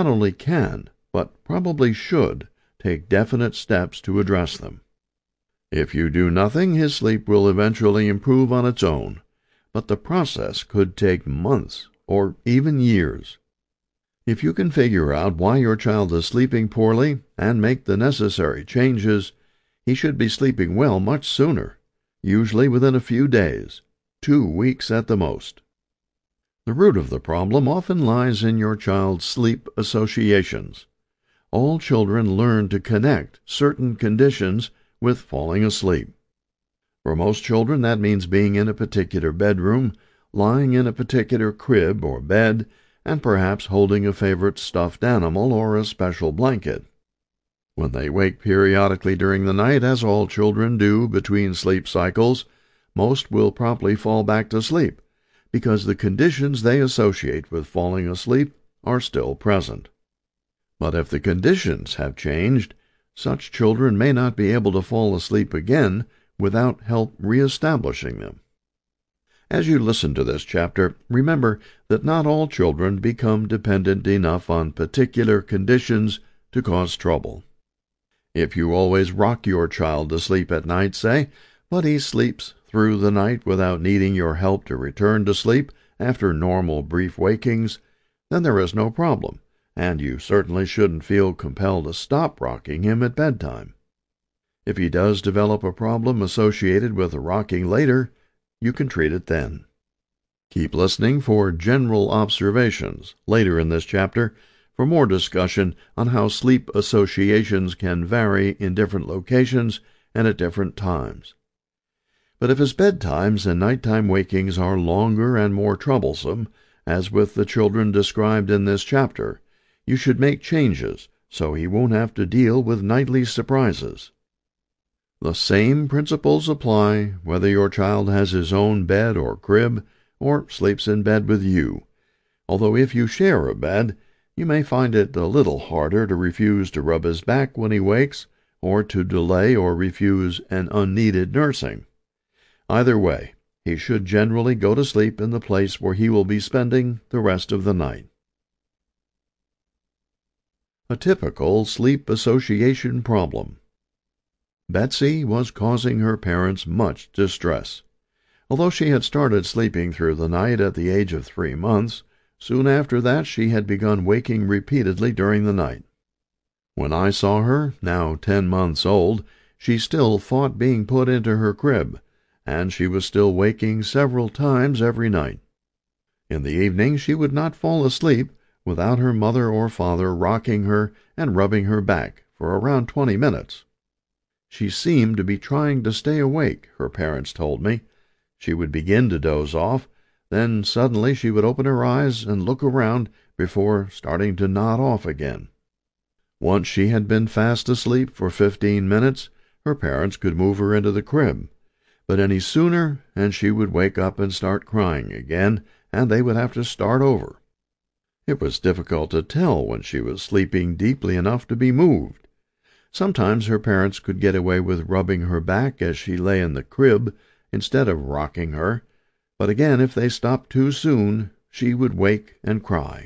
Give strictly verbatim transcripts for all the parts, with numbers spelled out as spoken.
not only can, but probably should, take definite steps to address them. If you do nothing, his sleep will eventually improve on its own, but the process could take months or even years. If you can figure out why your child is sleeping poorly and make the necessary changes, he should be sleeping well much sooner, usually within a few days, two weeks at the most. The root of the problem often lies in your child's sleep associations. All children learn to connect certain conditions with falling asleep. For most children, that means being in a particular bedroom, lying in a particular crib or bed, and perhaps holding a favorite stuffed animal or a special blanket. When they wake periodically during the night, as all children do between sleep cycles, most will promptly fall back to sleep, because the conditions they associate with falling asleep are still present. But if the conditions have changed, such children may not be able to fall asleep again without help reestablishing them. As you listen to this chapter, remember that not all children become dependent enough on particular conditions to cause trouble. If you always rock your child to sleep at night, say, but he sleeps through the night without needing your help to return to sleep after normal brief wakings, then there is no problem, and you certainly shouldn't feel compelled to stop rocking him at bedtime. If he does develop a problem associated with rocking later, you can treat it then. Keep listening for general observations later in this chapter for more discussion on how sleep associations can vary in different locations and at different times. But if his bedtimes and nighttime wakings are longer and more troublesome, as with the children described in this chapter, you should make changes so he won't have to deal with nightly surprises. The same principles apply whether your child has his own bed or crib or sleeps in bed with you, although if you share a bed, you may find it a little harder to refuse to rub his back when he wakes or to delay or refuse an unneeded nursing. Either way, he should generally go to sleep in the place where he will be spending the rest of the night. A typical sleep association problem. Betsy was causing her parents much distress. Although she had started sleeping through the night at the age of three months, soon after that she had begun waking repeatedly during the night. When I saw her, now ten months old, she still fought being put into her crib, and she was still waking several times every night. In the evening she would not fall asleep without her mother or father rocking her and rubbing her back for around twenty minutes. She seemed to be trying to stay awake, her parents told me. She would begin to doze off, then suddenly she would open her eyes and look around before starting to nod off again. Once she had been fast asleep for fifteen minutes, her parents could move her into the crib, but any sooner and she would wake up and start crying again, and they would have to start over. It was difficult to tell when she was sleeping deeply enough to be moved. Sometimes her parents could get away with rubbing her back as she lay in the crib instead of rocking her, but again if they stopped too soon, she would wake and cry.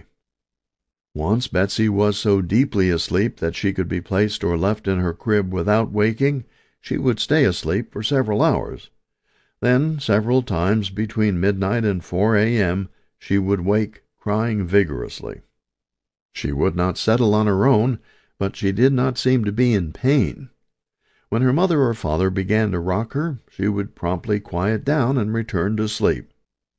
Once Betsy was so deeply asleep that she could be placed or left in her crib without waking. She would stay asleep for several hours. Then, several times between midnight and four a.m., she would wake, crying vigorously. She would not settle on her own, but she did not seem to be in pain. When her mother or father began to rock her, she would promptly quiet down and return to sleep.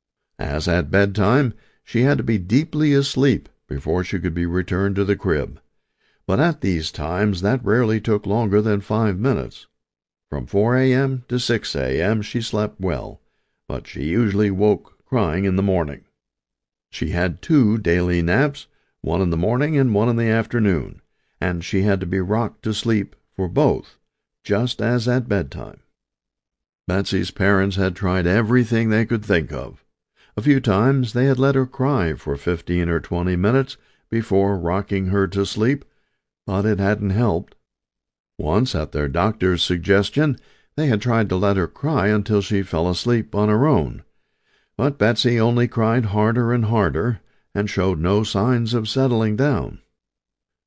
As at bedtime, she had to be deeply asleep before she could be returned to the crib. But at these times that rarely took longer than five minutes. From four a.m. to six a.m. she slept well, but she usually woke crying in the morning. She had two daily naps, one in the morning and one in the afternoon, and she had to be rocked to sleep for both, just as at bedtime. Betsy's parents had tried everything they could think of. A few times they had let her cry for fifteen or twenty minutes before rocking her to sleep, but it hadn't helped. Once, at their doctor's suggestion, they had tried to let her cry until she fell asleep on her own, but Betsy only cried harder and harder and showed no signs of settling down.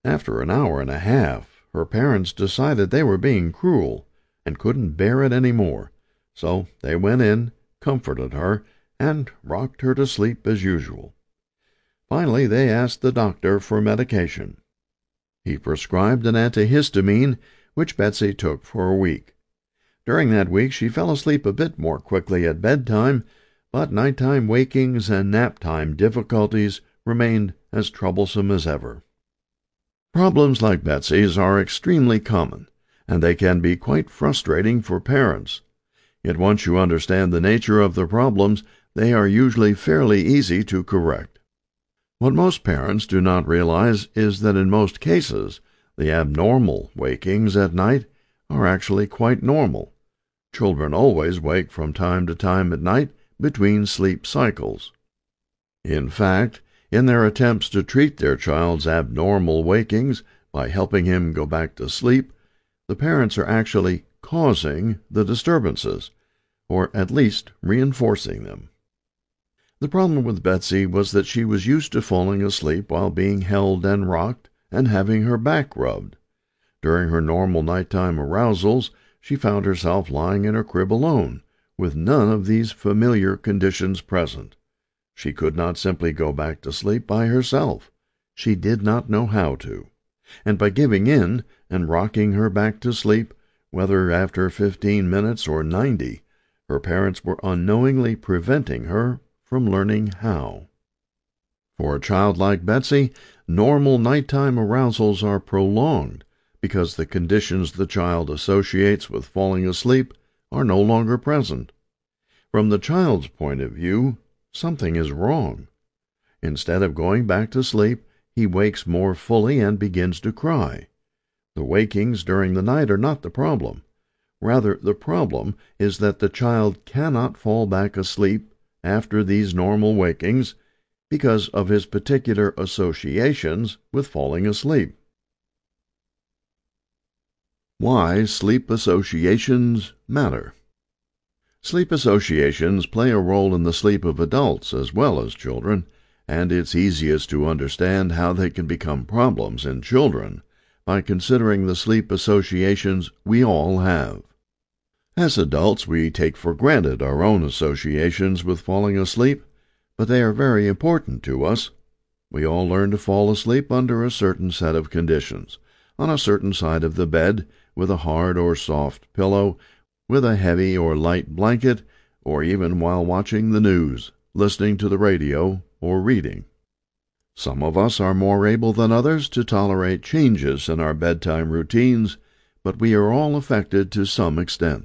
After an hour and a half, her parents decided they were being cruel and couldn't bear it any more, so they went in, comforted her, and rocked her to sleep as usual. Finally, they asked the doctor for medication. He prescribed an antihistamine, which Betsy took for a week. During that week she fell asleep a bit more quickly at bedtime, but nighttime wakings and nap-time difficulties remained as troublesome as ever. Problems like Betsy's are extremely common, and they can be quite frustrating for parents. Yet once you understand the nature of the problems, they are usually fairly easy to correct. What most parents do not realize is that in most cases, the abnormal wakings at night are actually quite normal. Children always wake from time to time at night between sleep cycles. In fact, in their attempts to treat their child's abnormal wakings by helping him go back to sleep, the parents are actually causing the disturbances, or at least reinforcing them. The problem with Betsy was that she was used to falling asleep while being held and rocked and having her back rubbed. During her normal nighttime arousals, she found herself lying in her crib alone, with none of these familiar conditions present. She could not simply go back to sleep by herself. She did not know how to. And by giving in and rocking her back to sleep, whether after fifteen minutes or ninety, her parents were unknowingly preventing her from learning how. For a child like Betsy, normal nighttime arousals are prolonged because the conditions the child associates with falling asleep are no longer present. From the child's point of view, something is wrong. Instead of going back to sleep, he wakes more fully and begins to cry. The wakings during the night are not the problem. Rather, the problem is that the child cannot fall back asleep after these normal wakings because of his particular associations with falling asleep. Why sleep associations matter. Sleep associations play a role in the sleep of adults as well as children, and it's easiest to understand how they can become problems in children by considering the sleep associations we all have. As adults, we take for granted our own associations with falling asleep, but they are very important to us. We all learn to fall asleep under a certain set of conditions, on a certain side of the bed, with a hard or soft pillow, with a heavy or light blanket, or even while watching the news, listening to the radio, or reading. Some of us are more able than others to tolerate changes in our bedtime routines, but we are all affected to some extent.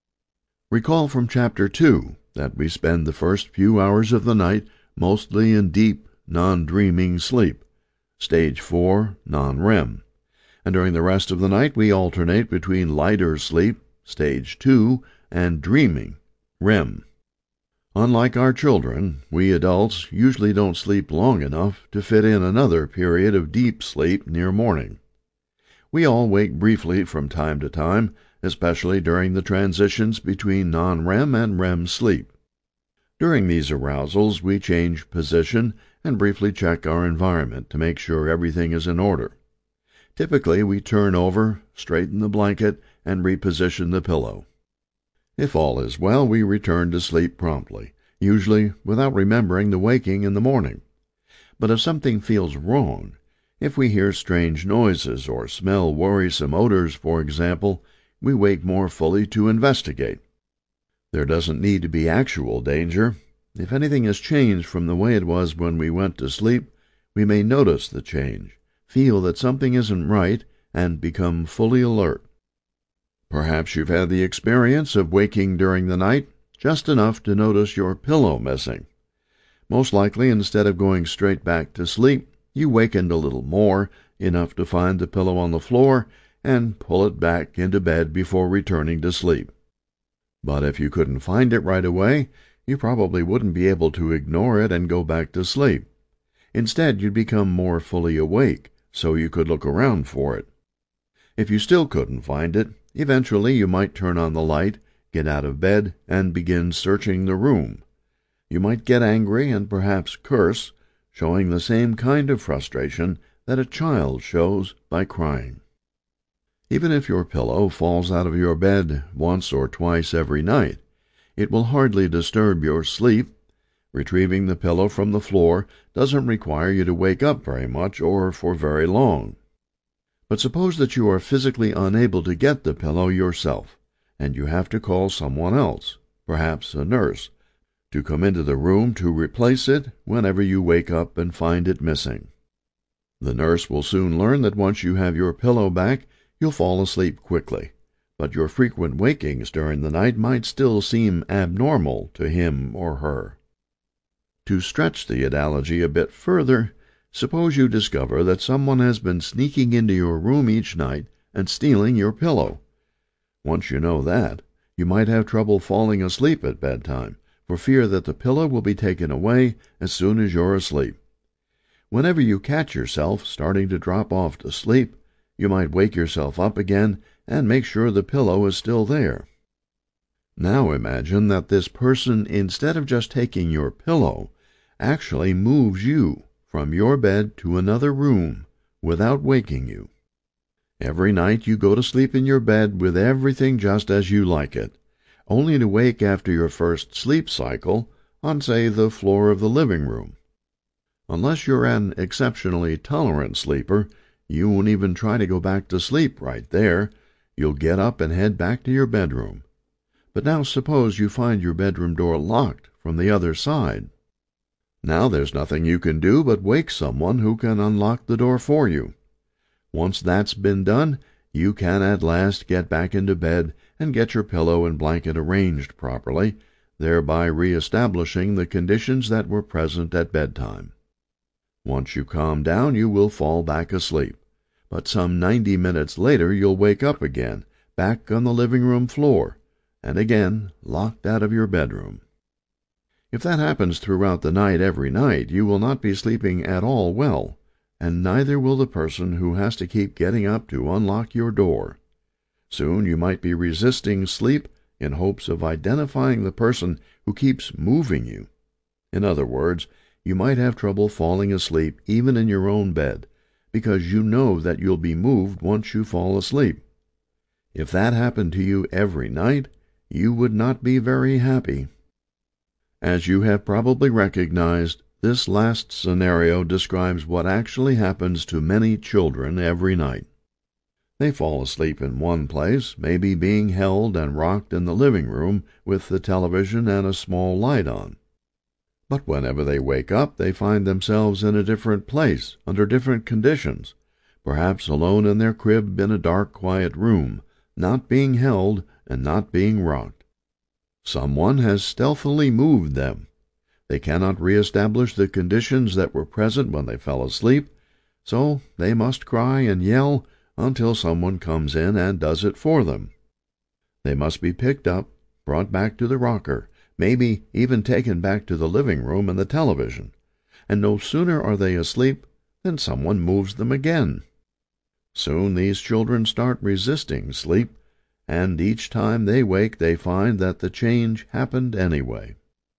Recall from Chapter two that we spend the first few hours of the night mostly in deep, non-dreaming sleep, Stage four, non-R E M, and during the rest of the night we alternate between lighter sleep, Stage two, and dreaming, R E M. Unlike our children, we adults usually don't sleep long enough to fit in another period of deep sleep near morning. We all wake briefly from time to time, especially during the transitions between non-R E M and R E M sleep. During these arousals, we change position and briefly check our environment to make sure everything is in order. Typically, we turn over, straighten the blanket, and reposition the pillow. If all is well, we return to sleep promptly, usually without remembering the waking in the morning. But if something feels wrong, if we hear strange noises or smell worrisome odors, for example, we wake more fully to investigate. There doesn't need to be actual danger. If anything has changed from the way it was when we went to sleep, we may notice the change, feel that something isn't right, and become fully alert. Perhaps you've had the experience of waking during the night just enough to notice your pillow missing. Most likely, instead of going straight back to sleep, you wakened a little more, enough to find the pillow on the floor and pull it back into bed before returning to sleep. But if you couldn't find it right away, you probably wouldn't be able to ignore it and go back to sleep. Instead, you'd become more fully awake, so you could look around for it. If you still couldn't find it, eventually you might turn on the light, get out of bed, and begin searching the room. You might get angry and perhaps curse, showing the same kind of frustration that a child shows by crying. Even if your pillow falls out of your bed once or twice every night, it will hardly disturb your sleep. Retrieving the pillow from the floor doesn't require you to wake up very much or for very long. But suppose that you are physically unable to get the pillow yourself, and you have to call someone else, perhaps a nurse, to come into the room to replace it whenever you wake up and find it missing. The nurse will soon learn that once you have your pillow back, you'll fall asleep quickly, but your frequent wakings during the night might still seem abnormal to him or her. To stretch the analogy a bit further, suppose you discover that someone has been sneaking into your room each night and stealing your pillow. Once you know that, you might have trouble falling asleep at bedtime, for fear that the pillow will be taken away as soon as you're asleep. Whenever you catch yourself starting to drop off to sleep, you might wake yourself up again and make sure the pillow is still there. Now imagine that this person, instead of just taking your pillow, actually moves you from your bed to another room without waking you. Every night you go to sleep in your bed with everything just as you like it, only to wake after your first sleep cycle on, say, the floor of the living room. Unless you're an exceptionally tolerant sleeper, you won't even try to go back to sleep right there. You'll get up and head back to your bedroom. But now suppose you find your bedroom door locked from the other side. Now there's nothing you can do but wake someone who can unlock the door for you. Once that's been done, you can at last get back into bed and get your pillow and blanket arranged properly, thereby re-establishing the conditions that were present at bedtime. Once you calm down, you will fall back asleep, but some ninety minutes later you'll wake up again, back on the living room floor, and again locked out of your bedroom. If that happens throughout the night every night, you will not be sleeping at all well, and neither will the person who has to keep getting up to unlock your door. Soon you might be resisting sleep in hopes of identifying the person who keeps moving you. In other words, you might have trouble falling asleep even in your own bed, because you know that you'll be moved once you fall asleep. If that happened to you every night, you would not be very happy. As you have probably recognized, this last scenario describes what actually happens to many children every night. They fall asleep in one place, maybe being held and rocked in the living room with the television and a small light on. But whenever they wake up, they find themselves in a different place, under different conditions, perhaps alone in their crib in a dark, quiet room, not being held and not being rocked. Someone has stealthily moved them. They cannot re-establish the conditions that were present when they fell asleep, so they must cry and yell until someone comes in and does it for them. They must be picked up, brought back to the rocker, maybe even taken back to the living room and the television, and no sooner are they asleep than someone moves them again. Soon these children start resisting sleep, and each time they wake they find that the change happened anyway.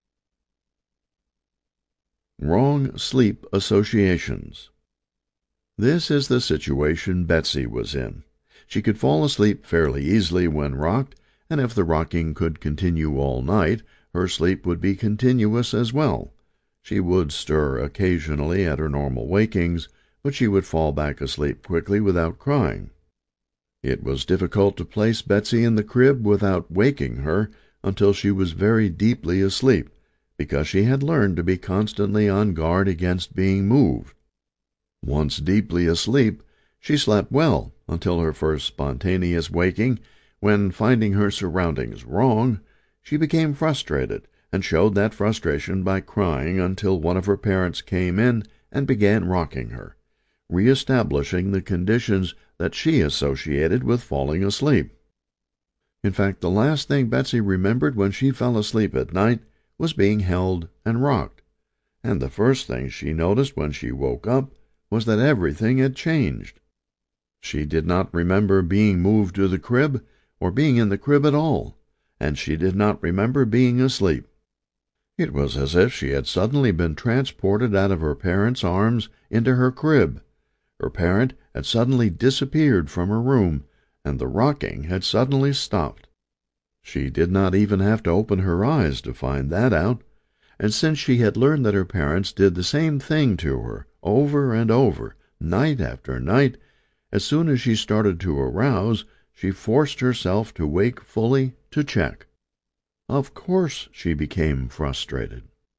Wrong sleep associations. This is the situation Betsy was in. She could fall asleep fairly easily when rocked, and if the rocking could continue all night, her sleep would be continuous as well. She would stir occasionally at her normal wakings, but she would fall back asleep quickly without crying. It was difficult to place Betsy in the crib without waking her until she was very deeply asleep, because she had learned to be constantly on guard against being moved. Once deeply asleep, she slept well until her first spontaneous waking, when, finding her surroundings wrong, she became frustrated and showed that frustration by crying until one of her parents came in and began rocking her, re-establishing the conditions that she associated with falling asleep. In fact, the last thing Betsy remembered when she fell asleep at night was being held and rocked, and the first thing she noticed when she woke up was that everything had changed. She did not remember being moved to the crib or being in the crib at all, and she did not remember being asleep. It was as if she had suddenly been transported out of her parents' arms into her crib, Her parent had suddenly disappeared from her room, and the rocking had suddenly stopped. She did not even have to open her eyes to find that out, and since she had learned that her parents did the same thing to her over and over, night after night, as soon as she started to arouse, she forced herself to wake fully to check. Of course she became frustrated.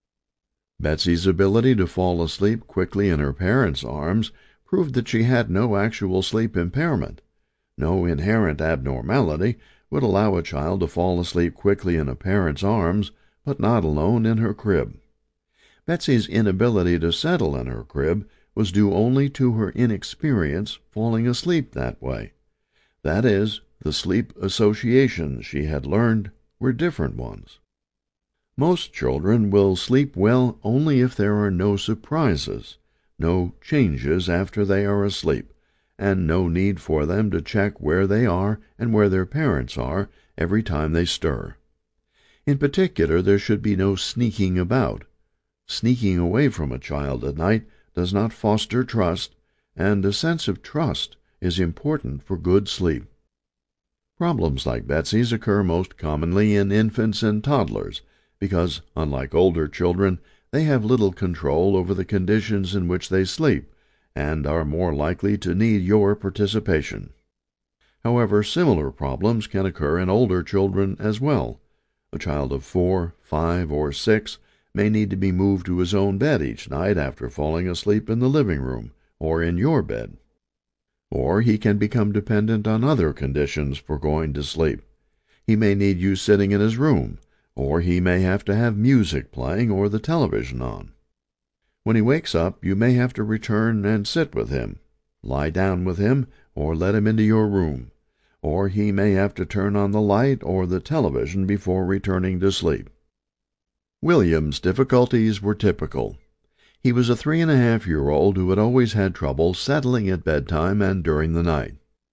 Betsy's ability to fall asleep quickly in her parents' arms proved that she had no actual sleep impairment. No inherent abnormality would allow a child to fall asleep quickly in a parent's arms, but not alone in her crib. Betsy's inability to settle in her crib was due only to her inexperience falling asleep that way. That is, the sleep associations she had learned were different ones. Most children will sleep well only if there are no surprises, no changes after they are asleep, and no need for them to check where they are and where their parents are every time they stir. In particular, there should be no sneaking about. Sneaking away from a child at night does not foster trust, and a sense of trust is important for good sleep. Problems like Betsy's occur most commonly in infants and toddlers, because, unlike older children, they have little control over the conditions in which they sleep, and are more likely to need your participation. However, similar problems can occur in older children as well. A child of four, five, or six may need to be moved to his own bed each night after falling asleep in the living room or in your bed. Or he can become dependent on other conditions for going to sleep. He may need you sitting in his room, or he may have to have music playing or the television on. When he wakes up, you may have to return and sit with him, lie down with him, or let him into your room, or he may have to turn on the light or the television before returning to sleep. William's difficulties were typical. He was a three-and-a-half-year-old who had always had trouble settling at bedtime and during the night.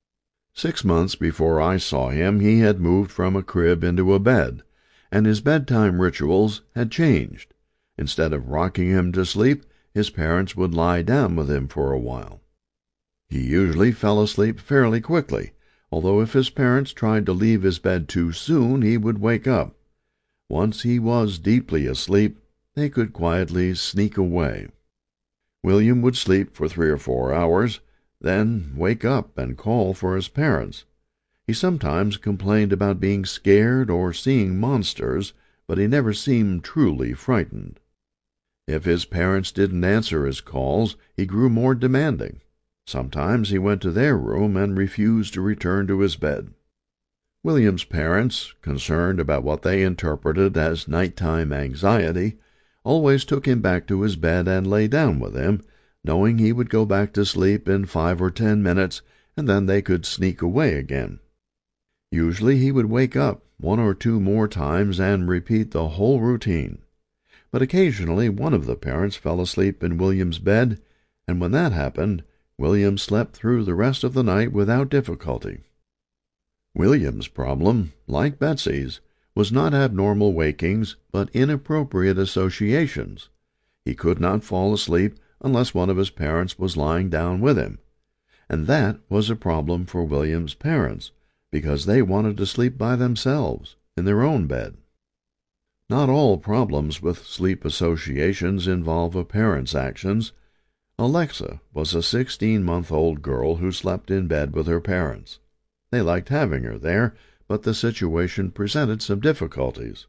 Six months before I saw him, he had moved from a crib into a bed, and his bedtime rituals had changed. Instead of rocking him to sleep, his parents would lie down with him for a while. He usually fell asleep fairly quickly, although if his parents tried to leave his bed too soon, he would wake up. Once he was deeply asleep, they could quietly sneak away. William would sleep for three or four hours, then wake up and call for his parents. He sometimes complained about being scared or seeing monsters, but he never seemed truly frightened. If his parents didn't answer his calls, he grew more demanding. Sometimes he went to their room and refused to return to his bed. William's parents, concerned about what they interpreted as nighttime anxiety, always took him back to his bed and lay down with him, knowing he would go back to sleep in five or ten minutes, and then they could sneak away again. Usually he would wake up one or two more times and repeat the whole routine. But occasionally one of the parents fell asleep in William's bed, and when that happened, William slept through the rest of the night without difficulty. William's problem, like Betsy's, was not abnormal wakings, but inappropriate associations. He could not fall asleep unless one of his parents was lying down with him, and that was a problem for William's parents, because they wanted to sleep by themselves, in their own bed. Not all problems with sleep associations involve a parent's actions. Alexa was a sixteen-month-old girl who slept in bed with her parents. They liked having her there, but the situation presented some difficulties.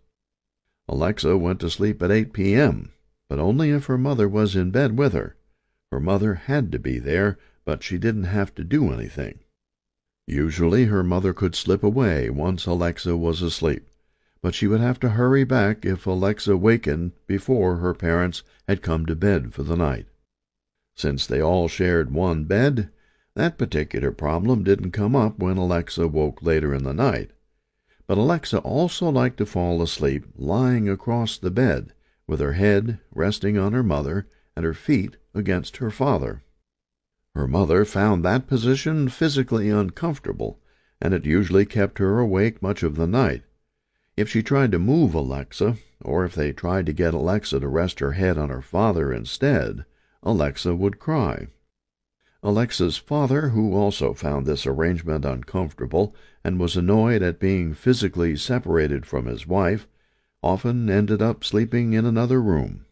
Alexa went to sleep at eight p.m., but only if her mother was in bed with her. Her mother had to be there, but she didn't have to do anything. Usually her mother could slip away once Alexa was asleep, but she would have to hurry back if Alexa wakened before her parents had come to bed for the night. Since they all shared one bed, that particular problem didn't come up when Alexa woke later in the night. But Alexa also liked to fall asleep lying across the bed, with her head resting on her mother and her feet against her father. Her mother found that position physically uncomfortable, and it usually kept her awake much of the night. If she tried to move Alexa, or if they tried to get Alexa to rest her head on her father instead, Alexa would cry. Alexa's father, who also found this arrangement uncomfortable and was annoyed at being physically separated from his wife, often ended up sleeping in another room.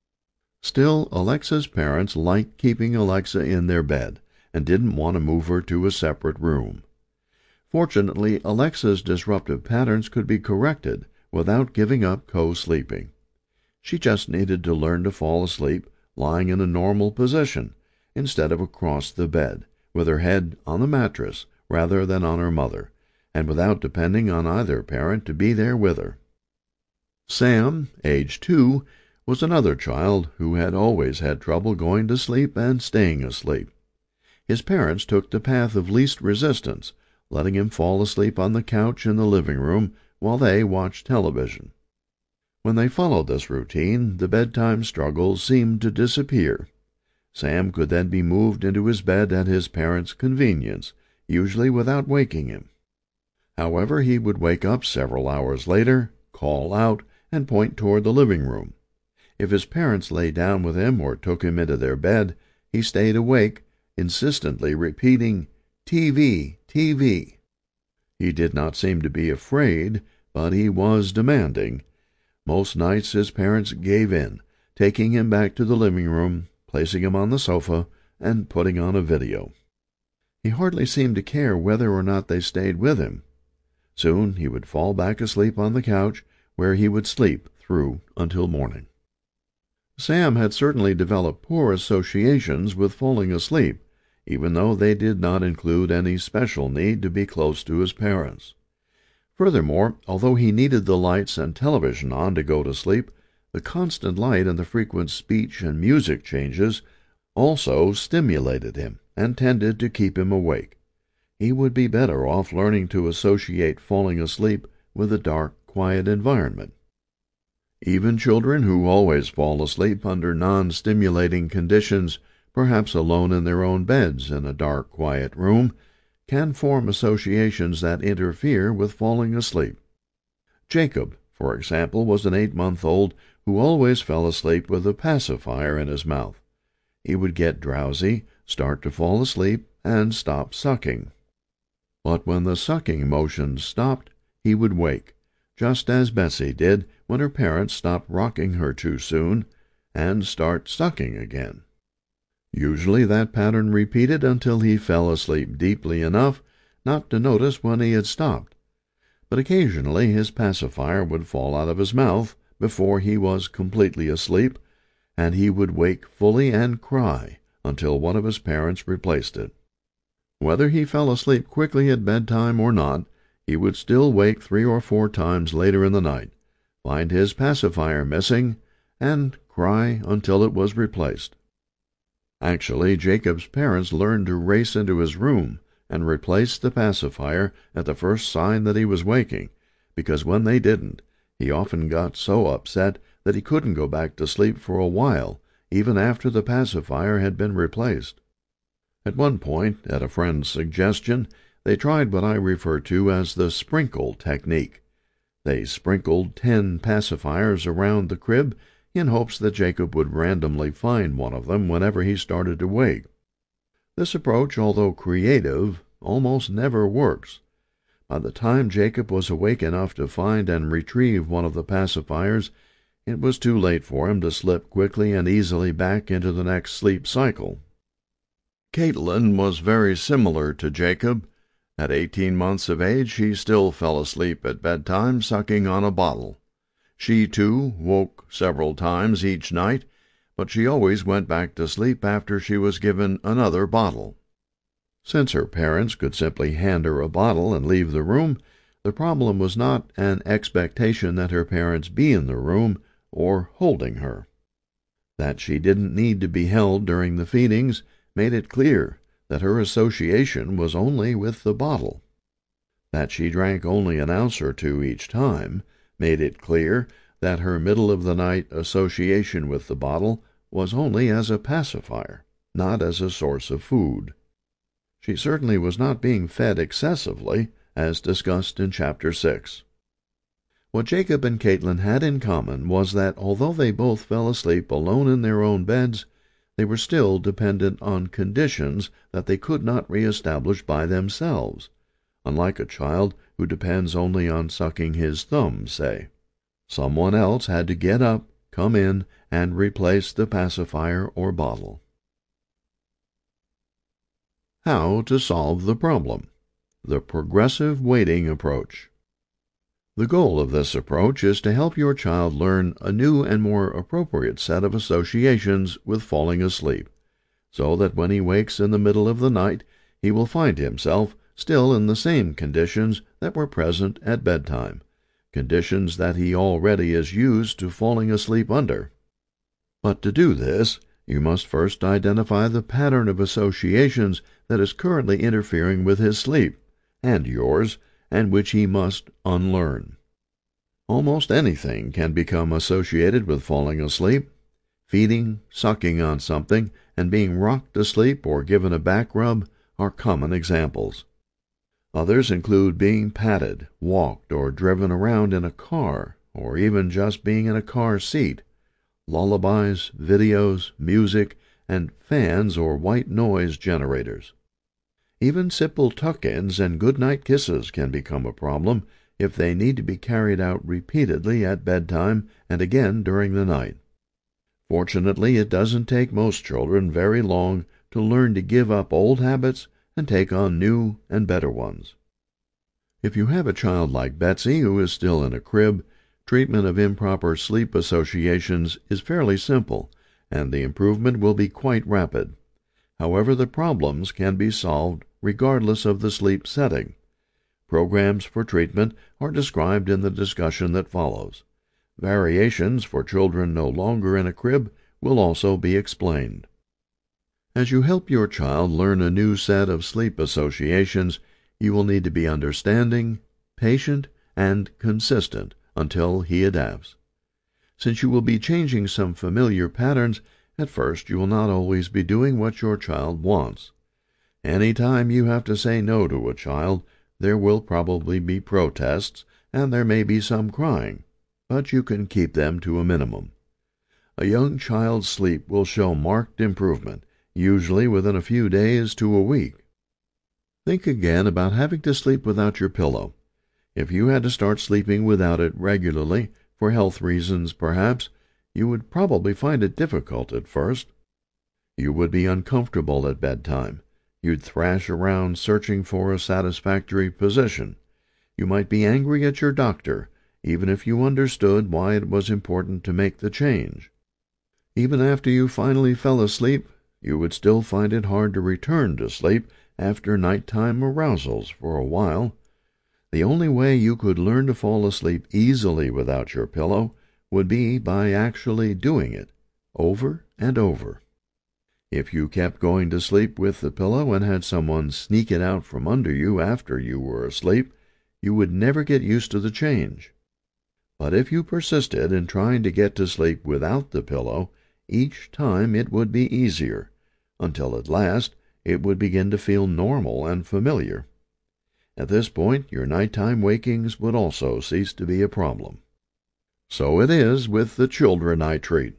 Still, Alexa's parents liked keeping Alexa in their bed and didn't want to move her to a separate room. Fortunately, Alexa's disruptive patterns could be corrected without giving up co-sleeping. She just needed to learn to fall asleep lying in a normal position instead of across the bed, with her head on the mattress rather than on her mother, and without depending on either parent to be there with her. Sam, age two, was another child who had always had trouble going to sleep and staying asleep. His parents took the path of least resistance, letting him fall asleep on the couch in the living room while they watched television. When they followed this routine, the bedtime struggles seemed to disappear. Sam could then be moved into his bed at his parents' convenience, usually without waking him. However, he would wake up several hours later, call out, and point toward the living room. If his parents lay down with him or took him into their bed, he stayed awake, insistently repeating, "T V, T V." He did not seem to be afraid, but he was demanding. Most nights his parents gave in, taking him back to the living room, placing him on the sofa, and putting on a video. He hardly seemed to care whether or not they stayed with him. Soon he would fall back asleep on the couch, where he would sleep through until morning. Sam had certainly developed poor associations with falling asleep, even though they did not include any special need to be close to his parents. Furthermore, although he needed the lights and television on to go to sleep, the constant light and the frequent speech and music changes also stimulated him and tended to keep him awake. He would be better off learning to associate falling asleep with a dark, quiet environment. Even children who always fall asleep under non-stimulating conditions, perhaps alone in their own beds in a dark, quiet room, can form associations that interfere with falling asleep. Jacob, for example, was an eight-month-old who always fell asleep with a pacifier in his mouth. He would get drowsy, start to fall asleep, and stop sucking. But when the sucking motions stopped, he would wake, just as Bessie did when her parents stopped rocking her too soon, and start sucking again. Usually that pattern repeated until he fell asleep deeply enough not to notice when he had stopped. But occasionally his pacifier would fall out of his mouth before he was completely asleep, and he would wake fully and cry until one of his parents replaced it. Whether he fell asleep quickly at bedtime or not, he would still wake three or four times later in the night, find his pacifier missing, and cry until it was replaced. Actually, Jacob's parents learned to race into his room and replace the pacifier at the first sign that he was waking, because when they didn't, he often got so upset that he couldn't go back to sleep for a while, even after the pacifier had been replaced. At one point, at a friend's suggestion, they tried what I refer to as the sprinkle technique. They sprinkled ten pacifiers around the crib in hopes that Jacob would randomly find one of them whenever he started to wake. This approach, although creative, almost never works. By the time Jacob was awake enough to find and retrieve one of the pacifiers, it was too late for him to slip quickly and easily back into the next sleep cycle. Caitlin was very similar to Jacob. At eighteen months of age, she still fell asleep at bedtime sucking on a bottle. She, too, woke several times each night, but she always went back to sleep after she was given another bottle. Since her parents could simply hand her a bottle and leave the room, the problem was not an expectation that her parents be in the room or holding her. That she didn't need to be held during the feedings made it clear that her association was only with the bottle. That she drank only an ounce or two each time made it clear that her middle-of-the-night association with the bottle was only as a pacifier, not as a source of food. She certainly was not being fed excessively, as discussed in Chapter six. What Jacob and Caitlin had in common was that although they both fell asleep alone in their own beds, they were still dependent on conditions that they could not re-establish by themselves, unlike a child who depends only on sucking his thumb, say. Someone else had to get up, come in, and replace the pacifier or bottle. How to solve the problem. The progressive weighting approach. The goal of this approach is to help your child learn a new and more appropriate set of associations with falling asleep, so that when he wakes in the middle of the night, he will find himself still in the same conditions that were present at bedtime, conditions that he already is used to falling asleep under. But to do this, you must first identify the pattern of associations that is currently interfering with his sleep, and yours, and which he must unlearn. Almost anything can become associated with falling asleep. Feeding, sucking on something, and being rocked to sleep or given a back rub are common examples. Others include being patted, walked, or driven around in a car, or even just being in a car seat. Lullabies, videos, music, and fans or white noise generators. Even simple tuck-ins and good-night kisses can become a problem if they need to be carried out repeatedly at bedtime and again during the night. Fortunately, it doesn't take most children very long to learn to give up old habits and take on new and better ones. If you have a child like Betsy who is still in a crib, treatment of improper sleep associations is fairly simple, and the improvement will be quite rapid. However, the problems can be solved regardless of the sleep setting. Programs for treatment are described in the discussion that follows. Variations for children no longer in a crib will also be explained. As you help your child learn a new set of sleep associations, you will need to be understanding, patient, and consistent until he adapts. Since you will be changing some familiar patterns, at first you will not always be doing what your child wants. Any time you have to say no to a child, there will probably be protests, and there may be some crying, but you can keep them to a minimum. A young child's sleep will show marked improvement, usually within a few days to a week. Think again about having to sleep without your pillow. If you had to start sleeping without it regularly, for health reasons perhaps, you would probably find it difficult at first. You would be uncomfortable at bedtime. You'd thrash around searching for a satisfactory position. You might be angry at your doctor, even if you understood why it was important to make the change. Even after you finally fell asleep, you would still find it hard to return to sleep after nighttime arousals for a while. The only way you could learn to fall asleep easily without your pillow would be by actually doing it, over and over. If you kept going to sleep with the pillow and had someone sneak it out from under you after you were asleep, you would never get used to the change. But if you persisted in trying to get to sleep without the pillow, each time it would be easier, until at last it would begin to feel normal and familiar. At this point, your nighttime wakings would also cease to be a problem. So it is with the children I treat.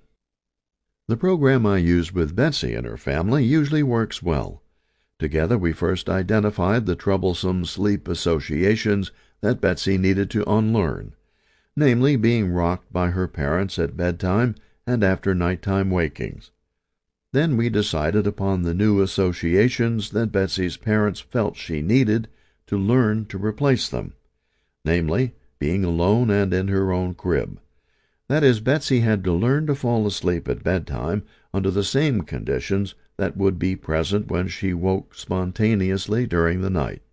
The program I used with Betsy and her family usually works well. Together we first identified the troublesome sleep associations that Betsy needed to unlearn, namely being rocked by her parents at bedtime and after nighttime wakings. Then we decided upon the new associations that Betsy's parents felt she needed to learn to replace them, namely being alone and in her own crib. That is, Betsy had to learn to fall asleep at bedtime under the same conditions that would be present when she woke spontaneously during the night.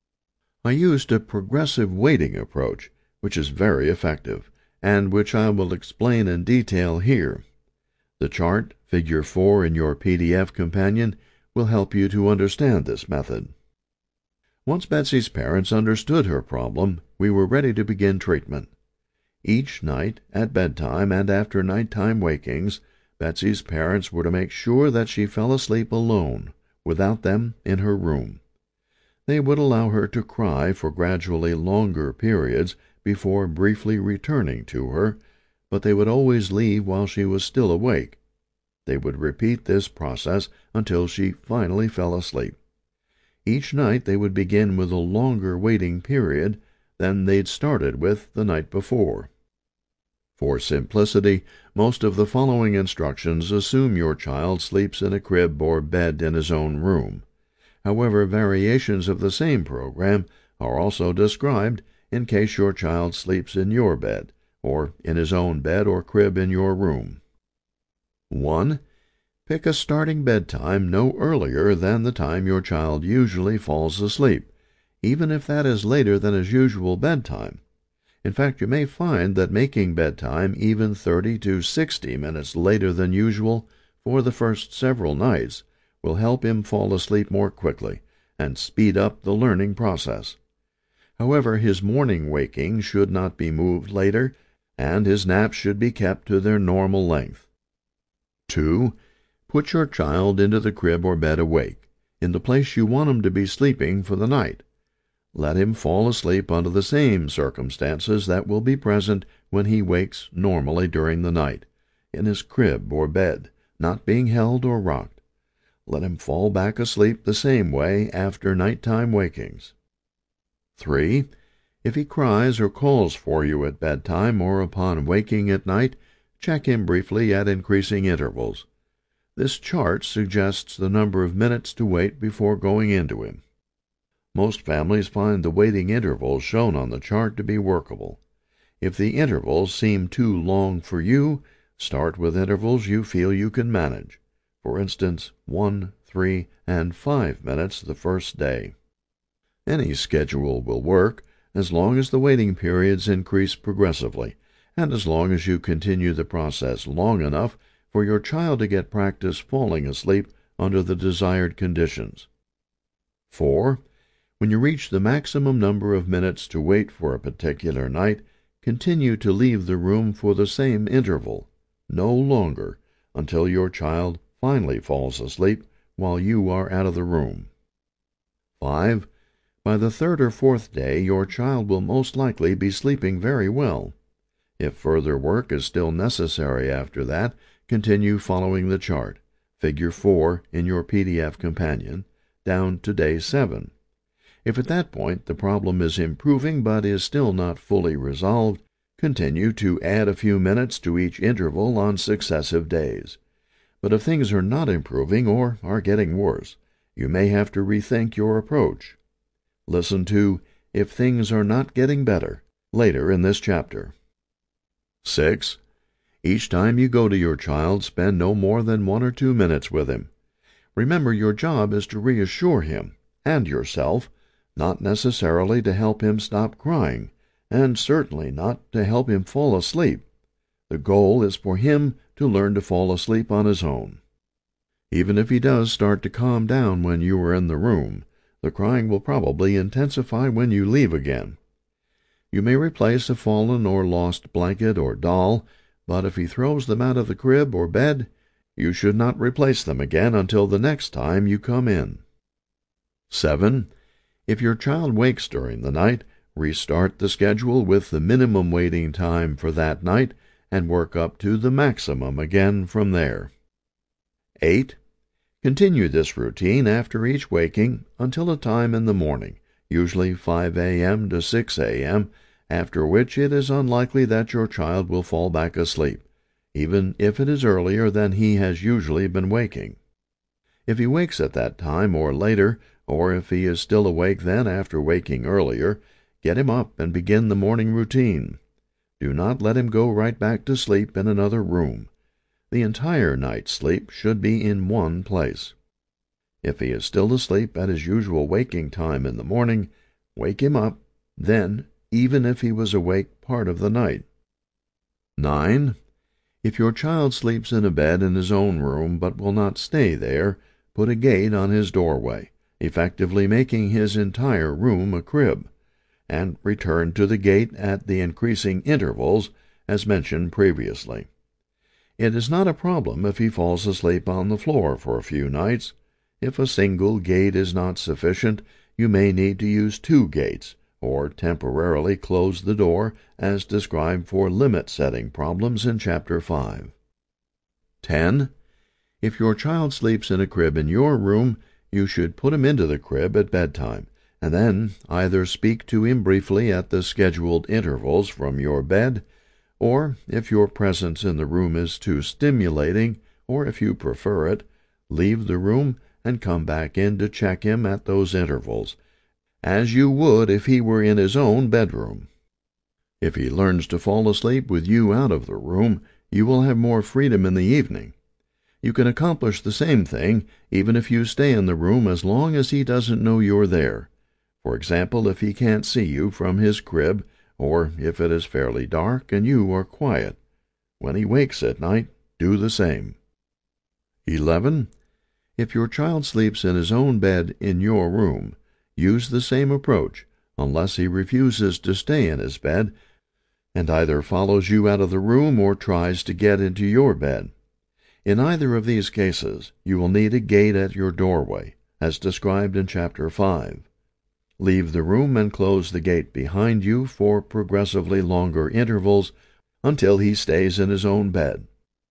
I used a progressive weighting approach, which is very effective, and which I will explain in detail here. The chart, figure four in your P D F companion, will help you to understand this method. Once Betsy's parents understood her problem, we were ready to begin treatment. Each night, at bedtime and after nighttime wakings, Betsy's parents were to make sure that she fell asleep alone, without them in her room. They would allow her to cry for gradually longer periods before briefly returning to her, but they would always leave while she was still awake. They would repeat this process until she finally fell asleep. Each night they would begin with a longer waiting period than they'd started with the night before. For simplicity, most of the following instructions assume your child sleeps in a crib or bed in his own room. However, variations of the same program are also described in case your child sleeps in your bed, or in his own bed or crib in your room. one. Pick a starting bedtime no earlier than the time your child usually falls asleep, even if that is later than his usual bedtime. In fact, you may find that making bedtime even thirty to sixty minutes later than usual for the first several nights will help him fall asleep more quickly and speed up the learning process. However, his morning waking should not be moved later, and his naps should be kept to their normal length. two. Put your child into the crib or bed awake, in the place you want him to be sleeping for the night. Let him fall asleep under the same circumstances that will be present when he wakes normally during the night, in his crib or bed, not being held or rocked. Let him fall back asleep the same way after nighttime wakings. three. If he cries or calls for you at bedtime or upon waking at night, check him briefly at increasing intervals. This chart suggests the number of minutes to wait before going into him. Most families find the waiting intervals shown on the chart to be workable. If the intervals seem too long for you, start with intervals you feel you can manage. For instance, one, three, and five minutes the first day. Any schedule will work as long as the waiting periods increase progressively, and as long as you continue the process long enough for your child to get practice falling asleep under the desired conditions. four. When you reach the maximum number of minutes to wait for a particular night, continue to leave the room for the same interval, no longer, until your child finally falls asleep while you are out of the room. five. By the third or fourth day, your child will most likely be sleeping very well. If further work is still necessary after that, continue following the chart, figure four in your P D F companion, down to day seven. If at that point the problem is improving but is still not fully resolved, continue to add a few minutes to each interval on successive days. But if things are not improving or are getting worse, you may have to rethink your approach. Listen to If Things Are Not Getting Better later in this chapter. six. Each time you go to your child, spend no more than one or two minutes with him. Remember, your job is to reassure him and yourself, not necessarily to help him stop crying, and certainly not to help him fall asleep. The goal is for him to learn to fall asleep on his own. Even if he does start to calm down when you are in the room, the crying will probably intensify when you leave again. You may replace a fallen or lost blanket or doll, but if he throws them out of the crib or bed, you should not replace them again until the next time you come in. seven. If your child wakes during the night, restart the schedule with the minimum waiting time for that night and work up to the maximum again from there. eight. Continue this routine after each waking until a time in the morning, usually five a m to six a m, after which it is unlikely that your child will fall back asleep, even if it is earlier than he has usually been waking. If he wakes at that time or later, or if he is still awake then after waking earlier, get him up and begin the morning routine. Do not let him go right back to sleep in another room. The entire night's sleep should be in one place. If he is still asleep at his usual waking time in the morning, wake him up then, even if he was awake part of the night. nine. If your child sleeps in a bed in his own room but will not stay there, put a gate on his doorway, effectively making his entire room a crib, and return to the gate at the increasing intervals as mentioned previously. It is not a problem if he falls asleep on the floor for a few nights. If a single gate is not sufficient, you may need to use two gates, or temporarily close the door as described for limit setting problems in Chapter five. ten. If your child sleeps in a crib in your room, you should put him into the crib at bedtime, and then either speak to him briefly at the scheduled intervals from your bed, or, if your presence in the room is too stimulating, or if you prefer it, leave the room and come back in to check him at those intervals, as you would if he were in his own bedroom. If he learns to fall asleep with you out of the room, you will have more freedom in the evening. You can accomplish the same thing even if you stay in the room as long as he doesn't know you're there. For example, if he can't see you from his crib, or if it is fairly dark and you are quiet. When he wakes at night, do the same. eleven. If your child sleeps in his own bed in your room, use the same approach, unless he refuses to stay in his bed, and either follows you out of the room or tries to get into your bed. In either of these cases, you will need a gate at your doorway, as described in Chapter five. Leave the room and close the gate behind you for progressively longer intervals until he stays in his own bed.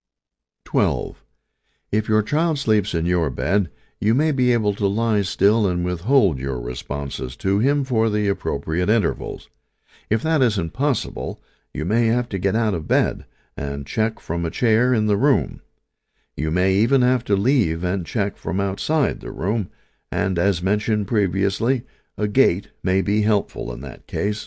twelve. If your child sleeps in your bed, you may be able to lie still and withhold your responses to him for the appropriate intervals. If that isn't possible, you may have to get out of bed and check from a chair in the room. You may even have to leave and check from outside the room, and as mentioned previously, a gate may be helpful in that case.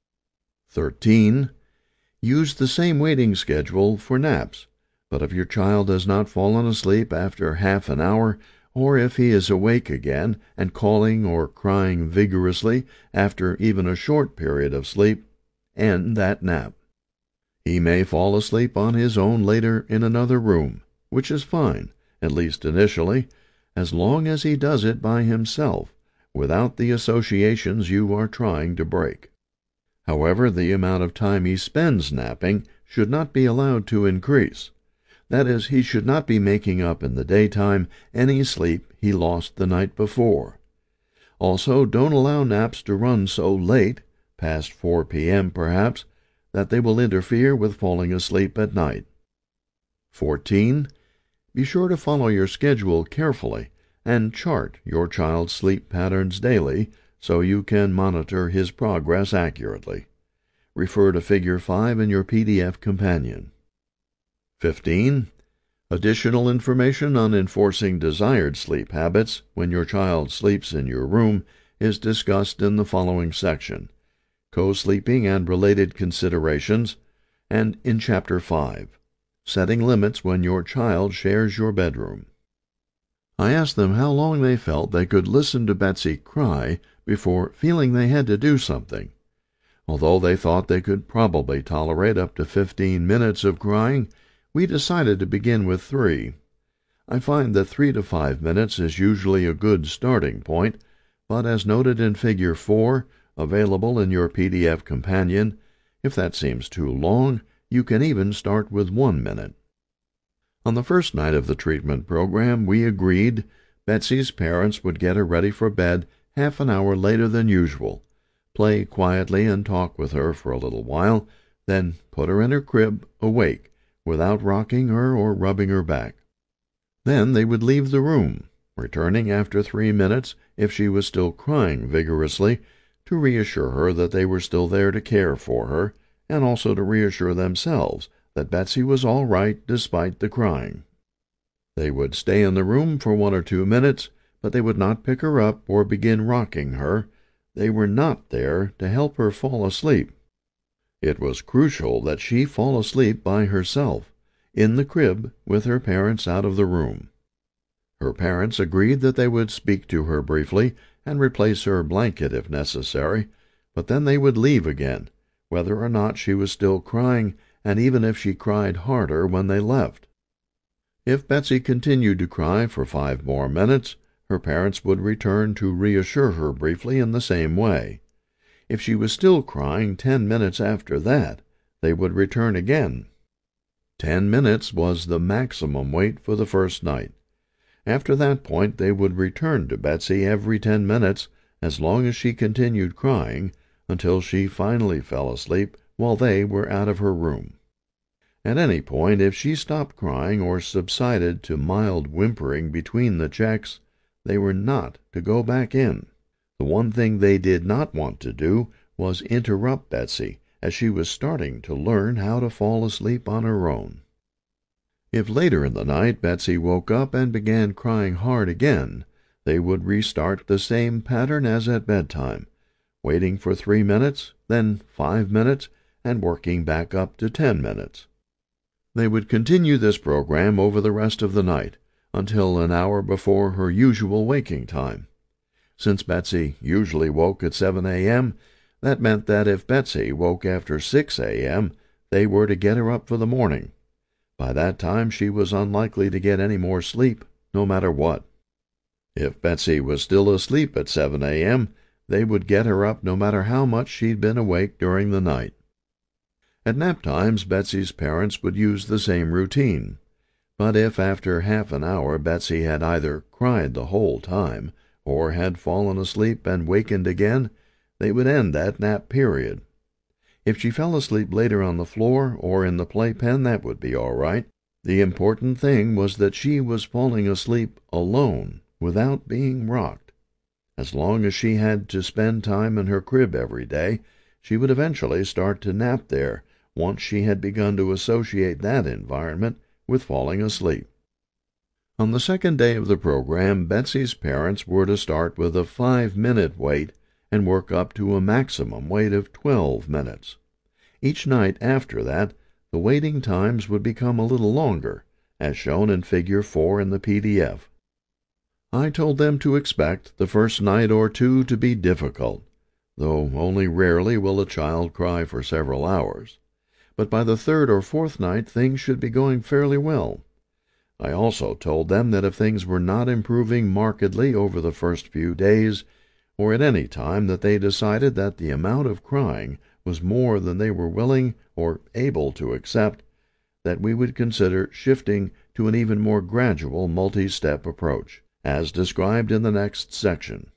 thirteen. Use the same waiting schedule for naps, but if your child has not fallen asleep after half an hour, or if he is awake again and calling or crying vigorously after even a short period of sleep, end that nap. He may fall asleep on his own later in another room, which is fine, at least initially, as long as he does it by himself, without the associations you are trying to break. However, the amount of time he spends napping should not be allowed to increase. That is, he should not be making up in the daytime any sleep he lost the night before. Also, don't allow naps to run so late, past four p m perhaps, that they will interfere with falling asleep at night. fourteen. Be sure to follow your schedule carefully and chart your child's sleep patterns daily so you can monitor his progress accurately. Refer to Figure five in your P D F companion. fifteen. Additional information on enforcing desired sleep habits when your child sleeps in your room is discussed in the following section, Co-Sleeping and Related Considerations, and in Chapter five, Setting Limits When Your Child Shares Your Bedroom. I asked them how long they felt they could listen to Betsy cry before feeling they had to do something. Although they thought they could probably tolerate up to fifteen minutes of crying, we decided to begin with three. I find that three to five minutes is usually a good starting point, but as noted in Figure four, available in your P D F companion, if that seems too long, you can even start with one minute. On the first night of the treatment program, we agreed Betsy's parents would get her ready for bed half an hour later than usual, play quietly and talk with her for a little while, then put her in her crib, awake, without rocking her or rubbing her back. Then they would leave the room, returning after three minutes if she was still crying vigorously, to reassure her that they were still there to care for her, and also to reassure themselves that Betsy was all right despite the crying. They would stay in the room for one or two minutes, but they would not pick her up or begin rocking her. They were not there to help her fall asleep. It was crucial that she fall asleep by herself, in the crib with her parents out of the room. Her parents agreed that they would speak to her briefly and replace her blanket if necessary, but then they would leave again, whether or not she was still crying, and even if she cried harder when they left. If Betsy continued to cry for five more minutes, her parents would return to reassure her briefly in the same way. If she was still crying ten minutes after that, they would return again. Ten minutes was the maximum wait for the first night. After that point they would return to Betsy every ten minutes, as long as she continued crying, until she finally fell asleep while they were out of her room. At any point, if she stopped crying or subsided to mild whimpering between the checks, they were not to go back in. The one thing they did not want to do was interrupt Betsy as she was starting to learn how to fall asleep on her own. If later in the night Betsy woke up and began crying hard again, they would restart the same pattern as at bedtime, waiting for three minutes, then five minutes, and working back up to ten minutes. They would continue this program over the rest of the night, until an hour before her usual waking time. Since Betsy usually woke at seven a.m., that meant that if Betsy woke after six a.m., they were to get her up for the morning. By that time she was unlikely to get any more sleep, no matter what. If Betsy was still asleep at seven a.m., they would get her up no matter how much she'd been awake during the night. At nap times, Betsy's parents would use the same routine. But if after half an hour Betsy had either cried the whole time or had fallen asleep and wakened again, they would end that nap period. If she fell asleep later on the floor or in the playpen, that would be all right. The important thing was that she was falling asleep alone, without being rocked. As long as she had to spend time in her crib every day, she would eventually start to nap there, once she had begun to associate that environment with falling asleep. On the second day of the program, Betsy's parents were to start with a five-minute wait and work up to a maximum wait of twelve minutes. Each night after that, the waiting times would become a little longer, as shown in Figure four in the P D F. I told them to expect the first night or two to be difficult, though only rarely will a child cry for several hours. But by the third or fourth night things should be going fairly well. I also told them that if things were not improving markedly over the first few days, or at any time that they decided that the amount of crying was more than they were willing or able to accept, that we would consider shifting to an even more gradual multi-step approach, as described in the next section.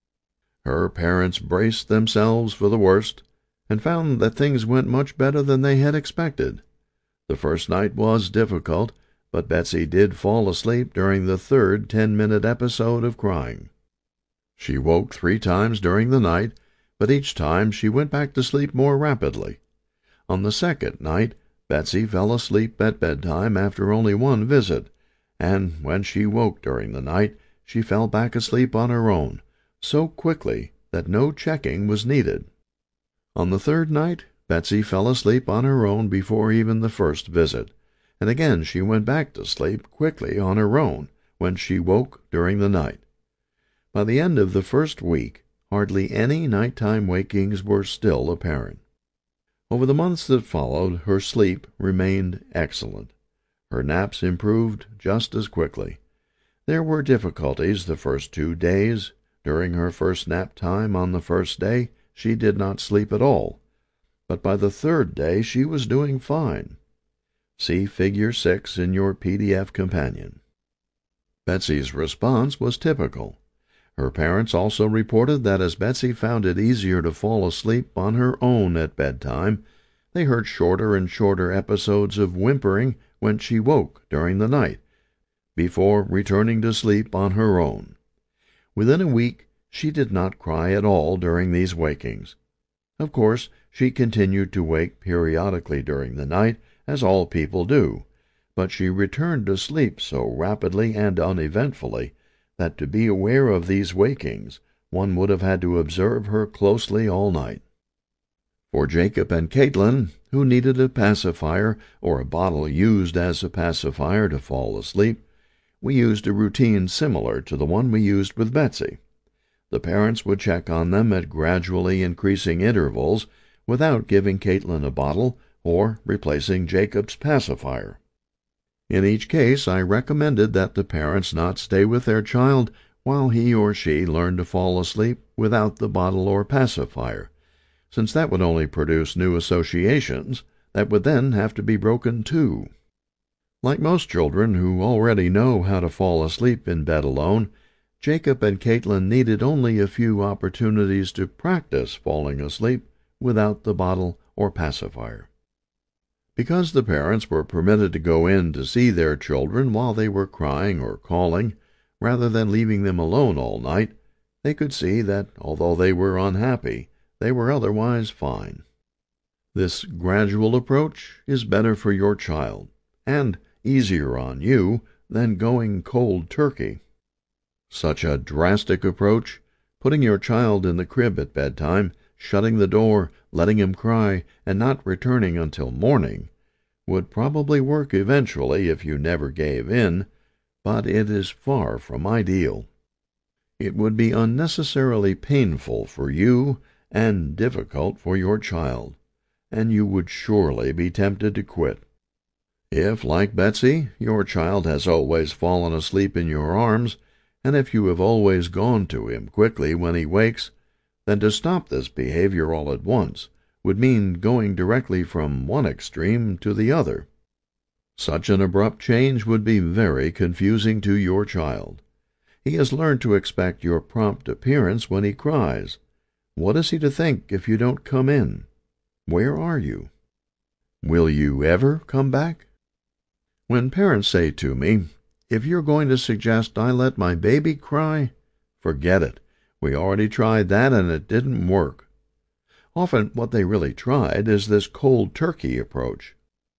Her parents braced themselves for the worst, and found that things went much better than they had expected. The first night was difficult, but Betsy did fall asleep during the third ten-minute episode of crying. She woke three times during the night, but each time she went back to sleep more rapidly. On the second night, Betsy fell asleep at bedtime after only one visit, and when she woke during the night, she fell back asleep on her own, so quickly that no checking was needed. On the third night, Betsy fell asleep on her own before even the first visit, and again she went back to sleep quickly on her own when she woke during the night. By the end of the first week, hardly any nighttime wakings were still apparent. Over the months that followed, her sleep remained excellent. Her naps improved just as quickly. There were difficulties the first two days. During her first nap time on the first day, she did not sleep at all, but by the third day she was doing fine. See Figure six in your P D F companion. Betsy's response was typical. Her parents also reported that as Betsy found it easier to fall asleep on her own at bedtime, they heard shorter and shorter episodes of whimpering when she woke during the night, before returning to sleep on her own. Within a week, she did not cry at all during these wakings. Of course, she continued to wake periodically during the night, as all people do, but she returned to sleep so rapidly and uneventfully that to be aware of these wakings, one would have had to observe her closely all night. For Jacob and Caitlin, who needed a pacifier or a bottle used as a pacifier to fall asleep, we used a routine similar to the one we used with Betsy. The parents would check on them at gradually increasing intervals without giving Caitlin a bottle or replacing Jacob's pacifier. In each case, I recommended that the parents not stay with their child while he or she learned to fall asleep without the bottle or pacifier, since that would only produce new associations that would then have to be broken too. Like most children who already know how to fall asleep in bed alone, Jacob and Caitlin needed only a few opportunities to practice falling asleep without the bottle or pacifier. Because the parents were permitted to go in to see their children while they were crying or calling, rather than leaving them alone all night, they could see that although they were unhappy, they were otherwise fine. This gradual approach is better for your child, and easier on you than going cold turkey. Such a drastic approach, putting your child in the crib at bedtime, shutting the door, letting him cry, and not returning until morning, would probably work eventually if you never gave in, but it is far from ideal. It would be unnecessarily painful for you and difficult for your child, and you would surely be tempted to quit. If, like Betsy, your child has always fallen asleep in your arms, and if you have always gone to him quickly when he wakes, then to stop this behavior all at once would mean going directly from one extreme to the other. Such an abrupt change would be very confusing to your child. He has learned to expect your prompt appearance when he cries. What is he to think if you don't come in? Where are you? Will you ever come back? When parents say to me, "If you're going to suggest I let my baby cry, forget it. We already tried that and it didn't work." Often what they really tried is this cold turkey approach.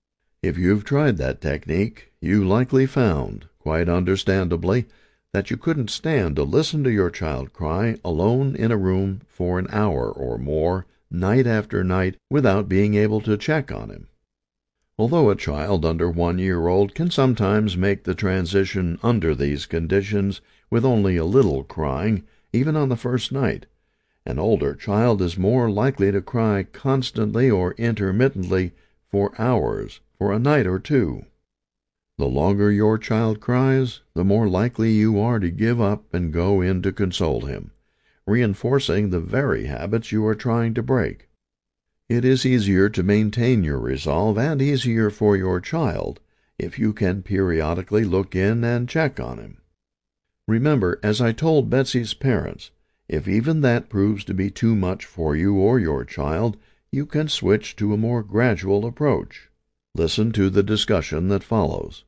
If you've tried that technique, you likely found, quite understandably, that you couldn't stand to listen to your child cry alone in a room for an hour or more, night after night, without being able to check on him. Although a child under one year old can sometimes make the transition under these conditions with only a little crying, even on the first night, an older child is more likely to cry constantly or intermittently for hours, for a night or two. The longer your child cries, the more likely you are to give up and go in to console him, reinforcing the very habits you are trying to break. It is easier to maintain your resolve and easier for your child if you can periodically look in and check on him. Remember, as I told Betsy's parents, if even that proves to be too much for you or your child, you can switch to a more gradual approach. Listen to the discussion that follows.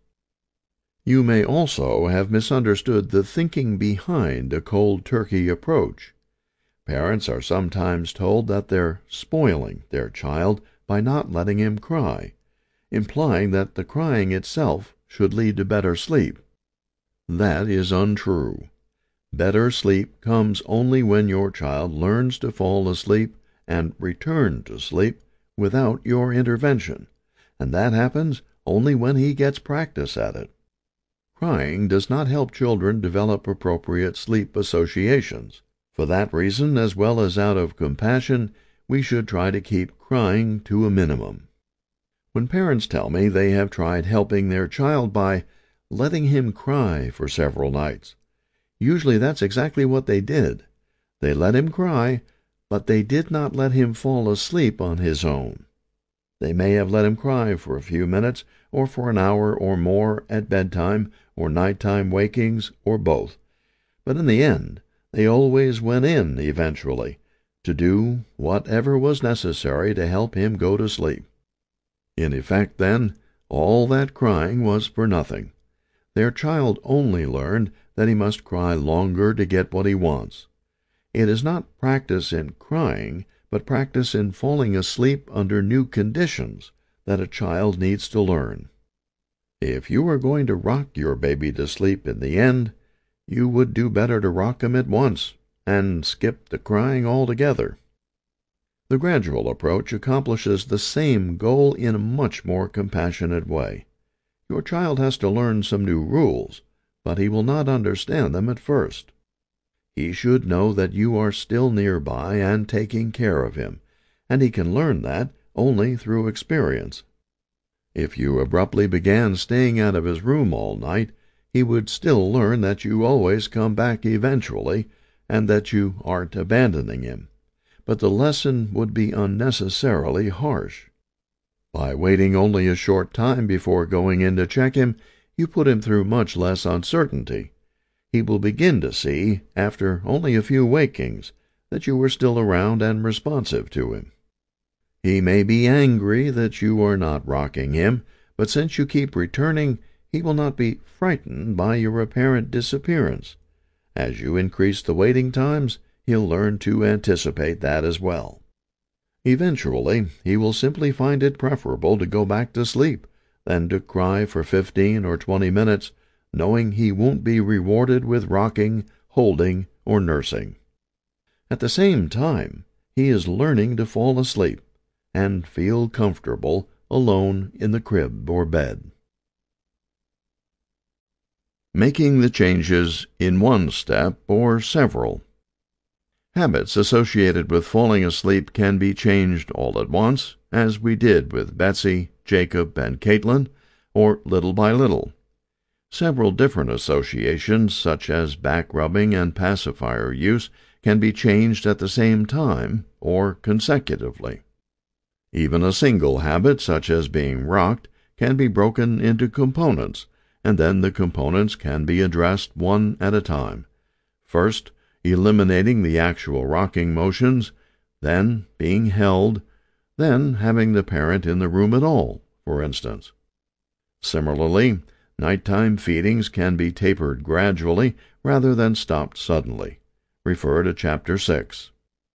You may also have misunderstood the thinking behind a cold turkey approach. Parents are sometimes told that they're spoiling their child by not letting him cry, implying that the crying itself should lead to better sleep. That is untrue. Better sleep comes only when your child learns to fall asleep and return to sleep without your intervention, and that happens only when he gets practice at it. Crying does not help children develop appropriate sleep associations. For that reason, as well as out of compassion, we should try to keep crying to a minimum. When parents tell me they have tried helping their child by letting him cry for several nights, usually that's exactly what they did. They let him cry, but they did not let him fall asleep on his own. They may have let him cry for a few minutes, or for an hour or more at bedtime, or nighttime wakings, or both. But in the end, they always went in, eventually, to do whatever was necessary to help him go to sleep. In effect, then, all that crying was for nothing. Their child only learned that he must cry longer to get what he wants. It is not practice in crying, but practice in falling asleep under new conditions that a child needs to learn. If you are going to rock your baby to sleep in the end, you would do better to rock him at once and skip the crying altogether. The gradual approach accomplishes the same goal in a much more compassionate way. Your child has to learn some new rules, but he will not understand them at first. He should know that you are still nearby and taking care of him, and he can learn that only through experience. If you abruptly began staying out of his room all night, he would still learn that you always come back eventually, and that you aren't abandoning him, but the lesson would be unnecessarily harsh. By waiting only a short time before going in to check him, you put him through much less uncertainty. He will begin to see, after only a few wakings, that you are still around and responsive to him. He may be angry that you are not rocking him, but since you keep returning, he will not be frightened by your apparent disappearance. As you increase the waiting times, he'll learn to anticipate that as well. Eventually, he will simply find it preferable to go back to sleep than to cry for fifteen or twenty minutes, knowing he won't be rewarded with rocking, holding, or nursing. At the same time, he is learning to fall asleep and feel comfortable alone in the crib or bed. Making the changes in one step or several. Habits associated with falling asleep can be changed all at once, as we did with Betsy, Jacob, and Caitlin, or little by little. Several different associations, such as back rubbing and pacifier use, can be changed at the same time or consecutively. Even a single habit, such as being rocked, can be broken into components, and then the components can be addressed one at a time. First, eliminating the actual rocking motions, then being held, then having the parent in the room at all, for instance. Similarly, nighttime feedings can be tapered gradually rather than stopped suddenly. Refer to Chapter six.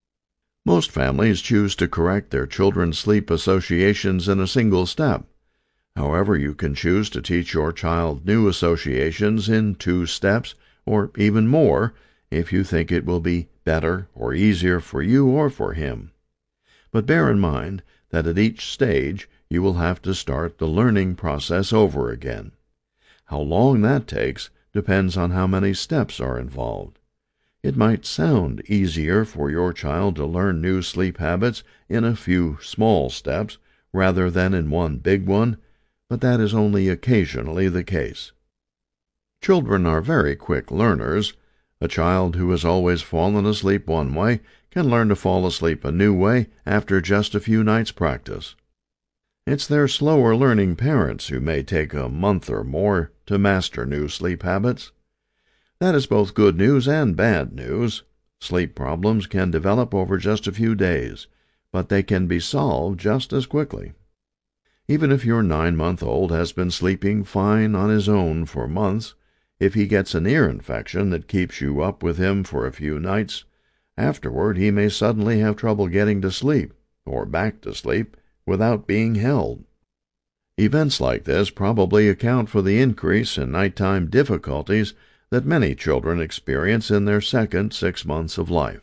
Most families choose to correct their children's sleep associations in a single step. However, you can choose to teach your child new associations in two steps, or even more, if you think it will be better or easier for you or for him. But bear in mind that at each stage you will have to start the learning process over again. How long that takes depends on how many steps are involved. It might sound easier for your child to learn new sleep habits in a few small steps rather than in one big one, but that is only occasionally the case. Children are very quick learners. A child who has always fallen asleep one way can learn to fall asleep a new way after just a few nights' practice. It's their slower learning parents who may take a month or more to master new sleep habits. That is both good news and bad news. Sleep problems can develop over just a few days, but they can be solved just as quickly. Even if your nine-month-old has been sleeping fine on his own for months, if he gets an ear infection that keeps you up with him for a few nights, afterward he may suddenly have trouble getting to sleep, or back to sleep, without being held. Events like this probably account for the increase in nighttime difficulties that many children experience in their second six months of life.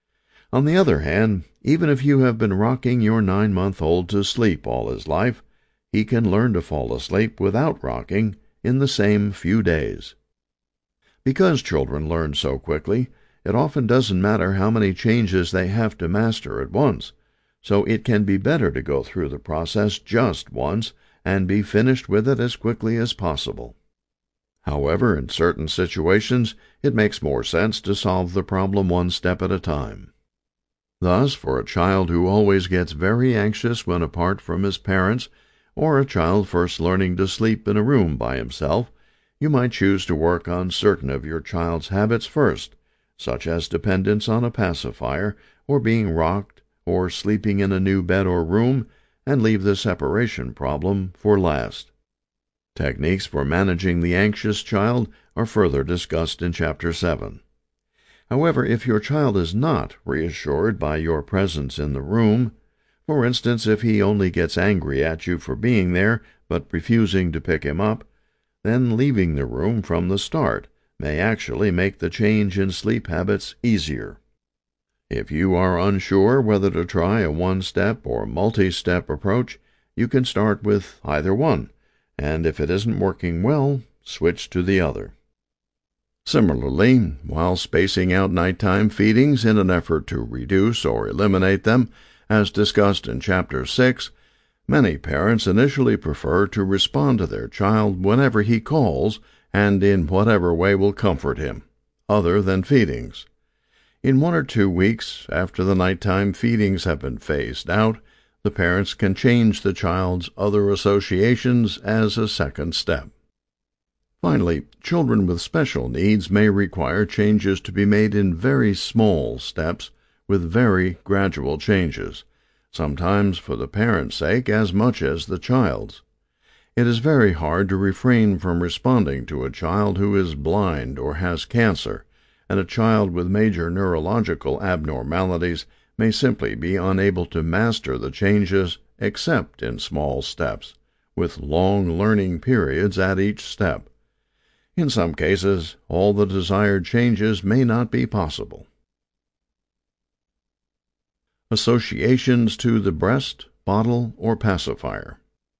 On the other hand, even if you have been rocking your nine-month-old to sleep all his life, he can learn to fall asleep without rocking in the same few days. Because children learn so quickly, it often doesn't matter how many changes they have to master at once, so it can be better to go through the process just once and be finished with it as quickly as possible. However, in certain situations, it makes more sense to solve the problem one step at a time. Thus, for a child who always gets very anxious when apart from his parents, or a child first learning to sleep in a room by himself, you might choose to work on certain of your child's habits first, such as dependence on a pacifier, or being rocked, or sleeping in a new bed or room, and leave the separation problem for last. Techniques for managing the anxious child are further discussed in Chapter seven. However, if your child is not reassured by your presence in the room, for instance, if he only gets angry at you for being there but refusing to pick him up, then leaving the room from the start may actually make the change in sleep habits easier. If you are unsure whether to try a one-step or multi-step approach, you can start with either one, and if it isn't working well, switch to the other. Similarly, while spacing out nighttime feedings in an effort to reduce or eliminate them, as discussed in Chapter six, many parents initially prefer to respond to their child whenever he calls and in whatever way will comfort him, other than feedings. In one or two weeks after the nighttime feedings have been phased out, the parents can change the child's other associations as a second step. Finally, children with special needs may require changes to be made in very small steps with very gradual changes, sometimes for the parent's sake as much as the child's. It is very hard to refrain from responding to a child who is blind or has cancer, and a child with major neurological abnormalities may simply be unable to master the changes except in small steps, with long learning periods at each step. In some cases, all the desired changes may not be possible. Associations to the breast, bottle, or pacifier.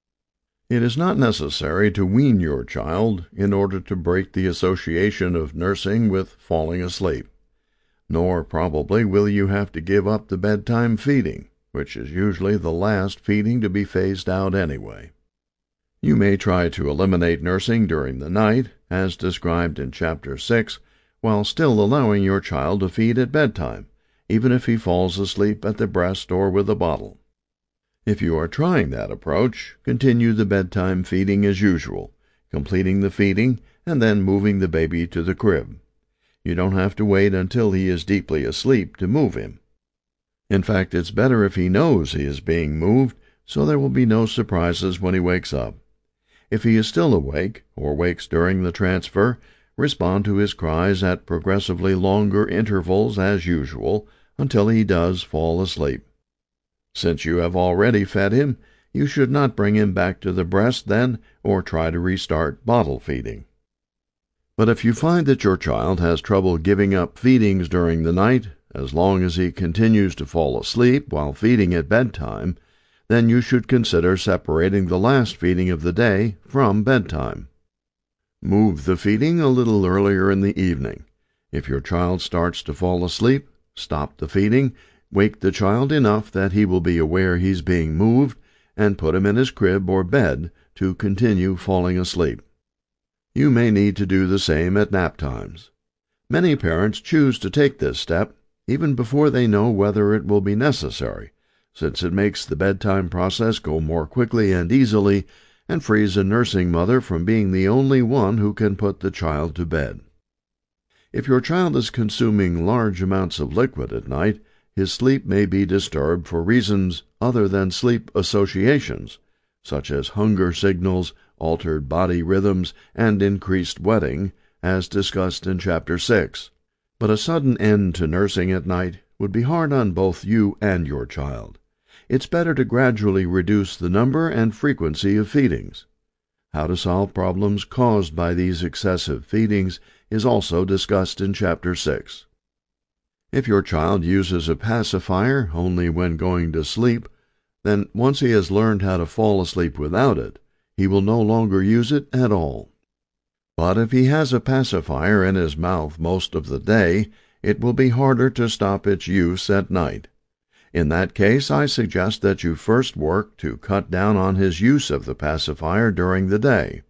It is not necessary to wean your child in order to break the association of nursing with falling asleep, nor probably will you have to give up the bedtime feeding, which is usually the last feeding to be phased out anyway. You may try to eliminate nursing during the night, as described in Chapter six, while still allowing your child to feed at bedtime, even if he falls asleep at the breast or with a bottle. If you are trying that approach, continue the bedtime feeding as usual, completing the feeding and then moving the baby to the crib. You don't have to wait until he is deeply asleep to move him. In fact, it's better if he knows he is being moved, so there will be no surprises when he wakes up. If he is still awake, or wakes during the transfer, respond to his cries at progressively longer intervals as usual until he does fall asleep. Since you have already fed him, you should not bring him back to the breast then or try to restart bottle feeding. But if you find that your child has trouble giving up feedings during the night, as long as he continues to fall asleep while feeding at bedtime, then you should consider separating the last feeding of the day from bedtime. Move the feeding a little earlier in the evening. If your child starts to fall asleep, stop the feeding, wake the child enough that he will be aware he's being moved, and put him in his crib or bed to continue falling asleep. You may need to do the same at nap times. Many parents choose to take this step even before they know whether it will be necessary, since it makes the bedtime process go more quickly and easily and frees a nursing mother from being the only one who can put the child to bed. If your child is consuming large amounts of liquid at night, his sleep may be disturbed for reasons other than sleep associations, such as hunger signals, altered body rhythms, and increased wetting, as discussed in Chapter six. But a sudden end to nursing at night would be hard on both you and your child. It's better to gradually reduce the number and frequency of feedings. How to solve problems caused by these excessive feedings is also discussed in Chapter six. If your child uses a pacifier only when going to sleep, then once he has learned how to fall asleep without it, he will no longer use it at all. But if he has a pacifier in his mouth most of the day, it will be harder to stop its use at night. In that case, I suggest that you first work to cut down on his use of the pacifier during the day.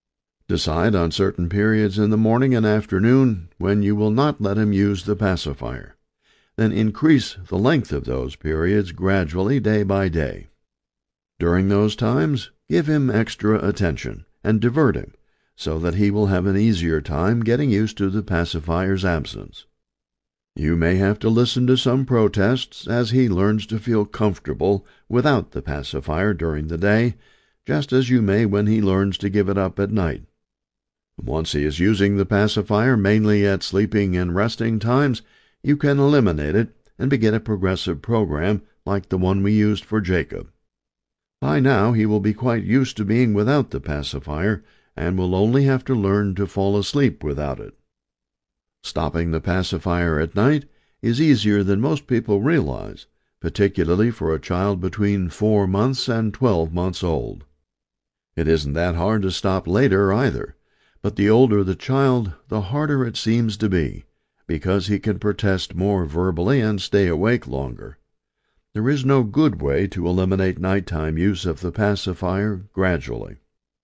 Decide on certain periods in the morning and afternoon when you will not let him use the pacifier. Then increase the length of those periods gradually day by day. During those times, give him extra attention and divert him so that he will have an easier time getting used to the pacifier's absence. You may have to listen to some protests as he learns to feel comfortable without the pacifier during the day, just as you may when he learns to give it up at night. Once he is using the pacifier mainly at sleeping and resting times, you can eliminate it and begin a progressive program like the one we used for Jacob. By now he will be quite used to being without the pacifier and will only have to learn to fall asleep without it. Stopping the pacifier at night is easier than most people realize, particularly for a child between four months and twelve months old. It isn't that hard to stop later either, but the older the child, the harder it seems to be, because he can protest more verbally and stay awake longer. There is no good way to eliminate nighttime use of the pacifier gradually.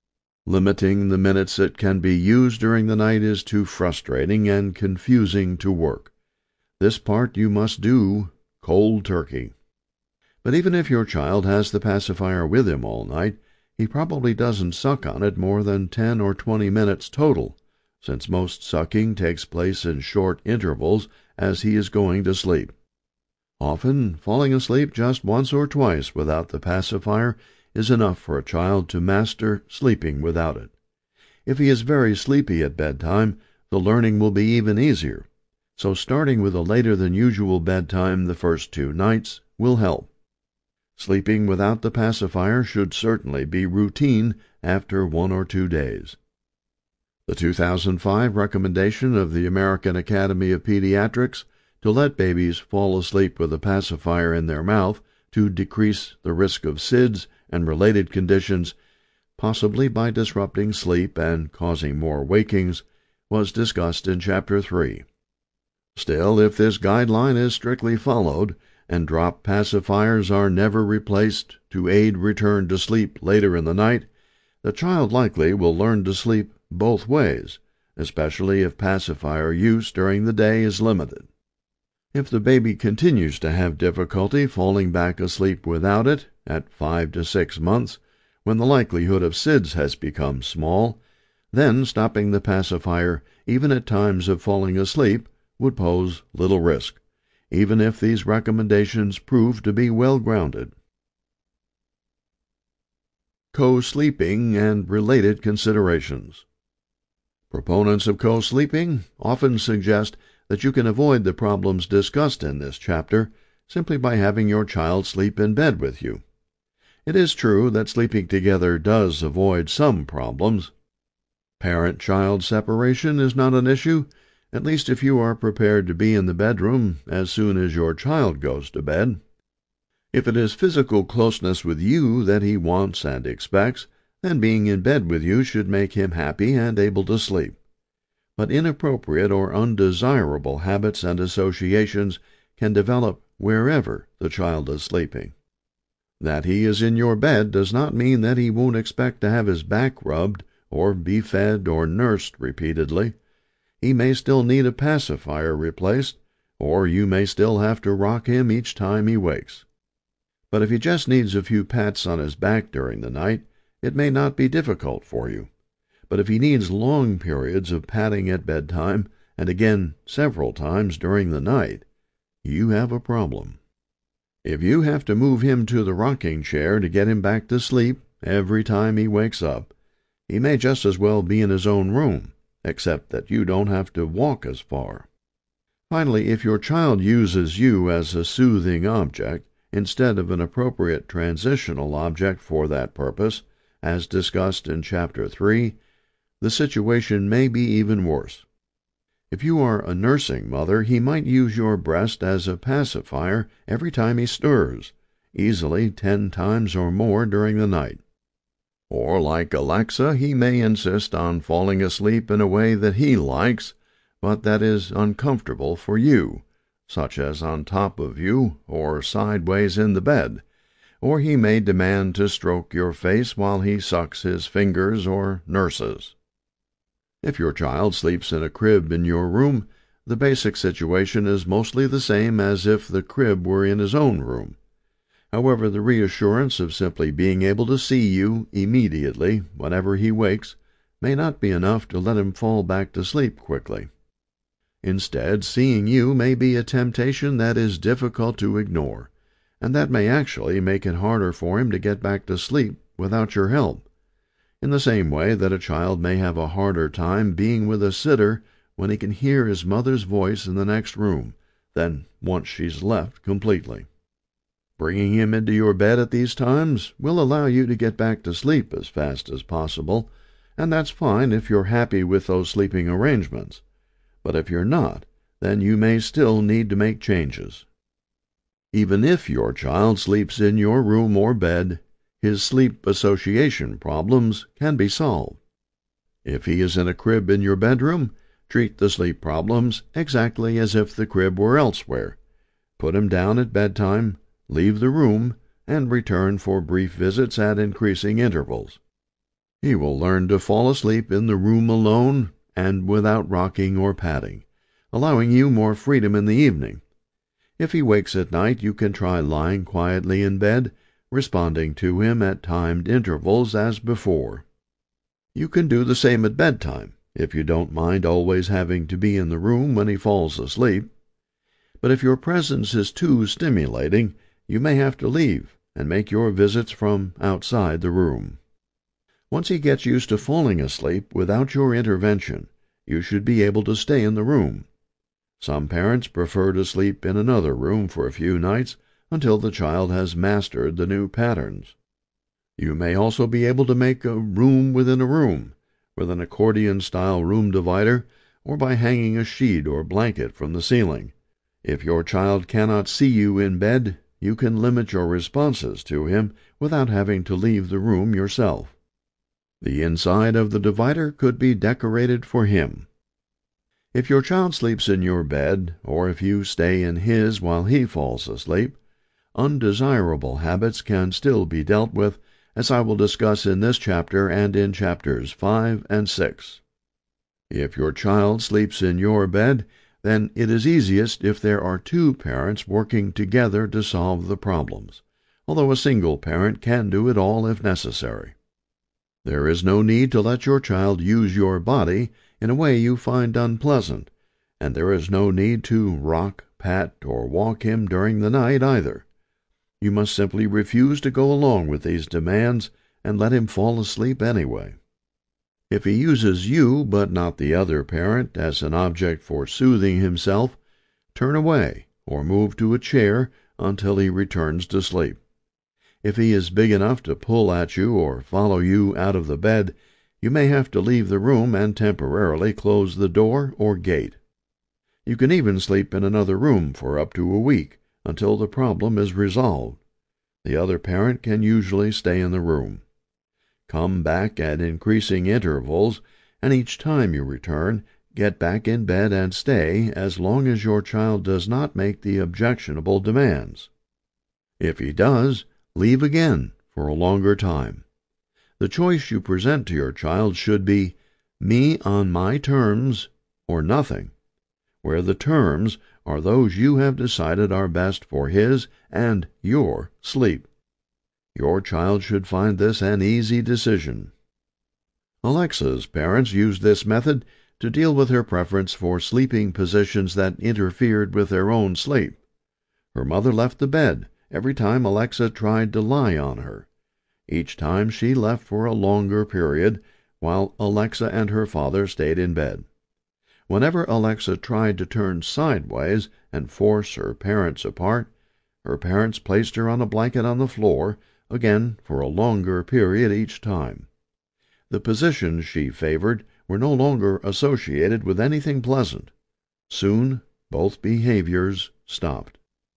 Limiting the minutes it can be used during the night is too frustrating and confusing to work. This part you must do cold turkey. But even if your child has the pacifier with him all night, he probably doesn't suck on it more than ten or twenty minutes total, since most sucking takes place in short intervals as he is going to sleep. Often, falling asleep just once or twice without the pacifier is enough for a child to master sleeping without it. If he is very sleepy at bedtime, the learning will be even easier, so starting with a later than usual bedtime the first two nights will help. Sleeping without the pacifier should certainly be routine after one or two days. The two thousand five recommendation of the American Academy of Pediatrics to let babies fall asleep with a pacifier in their mouth to decrease the risk of S I D S and related conditions, possibly by disrupting sleep and causing more wakings, was discussed in Chapter three. Still, if this guideline is strictly followed, and drop pacifiers are never replaced to aid return to sleep later in the night, the child likely will learn to sleep both ways, especially if pacifier use during the day is limited. If the baby continues to have difficulty falling back asleep without it at five to six months, when the likelihood of S I D S has become small, then stopping the pacifier, even at times of falling asleep, would pose little risk, even if these recommendations prove to be well grounded. Co-sleeping and related considerations. Proponents of co-sleeping often suggest that you can avoid the problems discussed in this chapter simply by having your child sleep in bed with you. It is true that sleeping together does avoid some problems. Parent-child separation is not an issue, at least if you are prepared to be in the bedroom as soon as your child goes to bed. If it is physical closeness with you that he wants and expects, then being in bed with you should make him happy and able to sleep. But inappropriate or undesirable habits and associations can develop wherever the child is sleeping. That he is in your bed does not mean that he won't expect to have his back rubbed or be fed or nursed repeatedly. He may still need a pacifier replaced, or you may still have to rock him each time he wakes. But if he just needs a few pats on his back during the night, it may not be difficult for you. But if he needs long periods of patting at bedtime, and again several times during the night, you have a problem. If you have to move him to the rocking chair to get him back to sleep every time he wakes up, he may just as well be in his own room, except that you don't have to walk as far. Finally, if your child uses you as a soothing object instead of an appropriate transitional object for that purpose, as discussed in Chapter three, the situation may be even worse. If you are a nursing mother, he might use your breast as a pacifier every time he stirs, easily ten times or more during the night. Or, like Alexa, he may insist on falling asleep in a way that he likes, but that is uncomfortable for you, such as on top of you or sideways in the bed, or he may demand to stroke your face while he sucks his fingers or nurses. If your child sleeps in a crib in your room, the basic situation is mostly the same as if the crib were in his own room. However, the reassurance of simply being able to see you immediately whenever he wakes may not be enough to let him fall back to sleep quickly. Instead, seeing you may be a temptation that is difficult to ignore, and that may actually make it harder for him to get back to sleep without your help, in the same way that a child may have a harder time being with a sitter when he can hear his mother's voice in the next room than once she's left completely. Bringing him into your bed at these times will allow you to get back to sleep as fast as possible, and that's fine if you're happy with those sleeping arrangements. But if you're not, then you may still need to make changes. Even if your child sleeps in your room or bed, his sleep association problems can be solved. If he is in a crib in your bedroom, treat the sleep problems exactly as if the crib were elsewhere. Put him down at bedtime, leave the room, and return for brief visits at increasing intervals. He will learn to fall asleep in the room alone and without rocking or patting, allowing you more freedom in the evening. If he wakes at night, you can try lying quietly in bed, responding to him at timed intervals as before. You can do the same at bedtime, if you don't mind always having to be in the room when he falls asleep. But if your presence is too stimulating, you may have to leave and make your visits from outside the room. Once he gets used to falling asleep without your intervention, you should be able to stay in the room. Some parents prefer to sleep in another room for a few nights until the child has mastered the new patterns. You may also be able to make a room within a room, with an accordion-style room divider, or by hanging a sheet or blanket from the ceiling. If your child cannot see you in bed, you can limit your responses to him without having to leave the room yourself. The inside of the divider could be decorated for him. If your child sleeps in your bed, or if you stay in his while he falls asleep, undesirable habits can still be dealt with, as I will discuss in this chapter and in chapters five and six. If your child sleeps in your bed, then it is easiest if there are two parents working together to solve the problems, although a single parent can do it all if necessary. There is no need to let your child use your body in a way you find unpleasant, and there is no need to rock, pat, or walk him during the night either. You must simply refuse to go along with these demands and let him fall asleep anyway. If he uses you, but not the other parent, as an object for soothing himself, turn away or move to a chair until he returns to sleep. If he is big enough to pull at you or follow you out of the bed, you may have to leave the room and temporarily close the door or gate. You can even sleep in another room for up to a week until the problem is resolved. The other parent can usually stay in the room. Come back at increasing intervals, and each time you return, get back in bed and stay as long as your child does not make the objectionable demands. If he does, leave again for a longer time. The choice you present to your child should be me on my terms or nothing, where the terms are those you have decided are best for his and your sleep. Your child should find this an easy decision. Alexa's parents used this method to deal with her preference for sleeping positions that interfered with their own sleep. Her mother left the bed every time Alexa tried to lie on her. Each time she left for a longer period, while Alexa and her father stayed in bed. Whenever Alexa tried to turn sideways and force her parents apart, her parents placed her on a blanket on the floor, again for a longer period each time. The positions she favored were no longer associated with anything pleasant. Soon both behaviors stopped.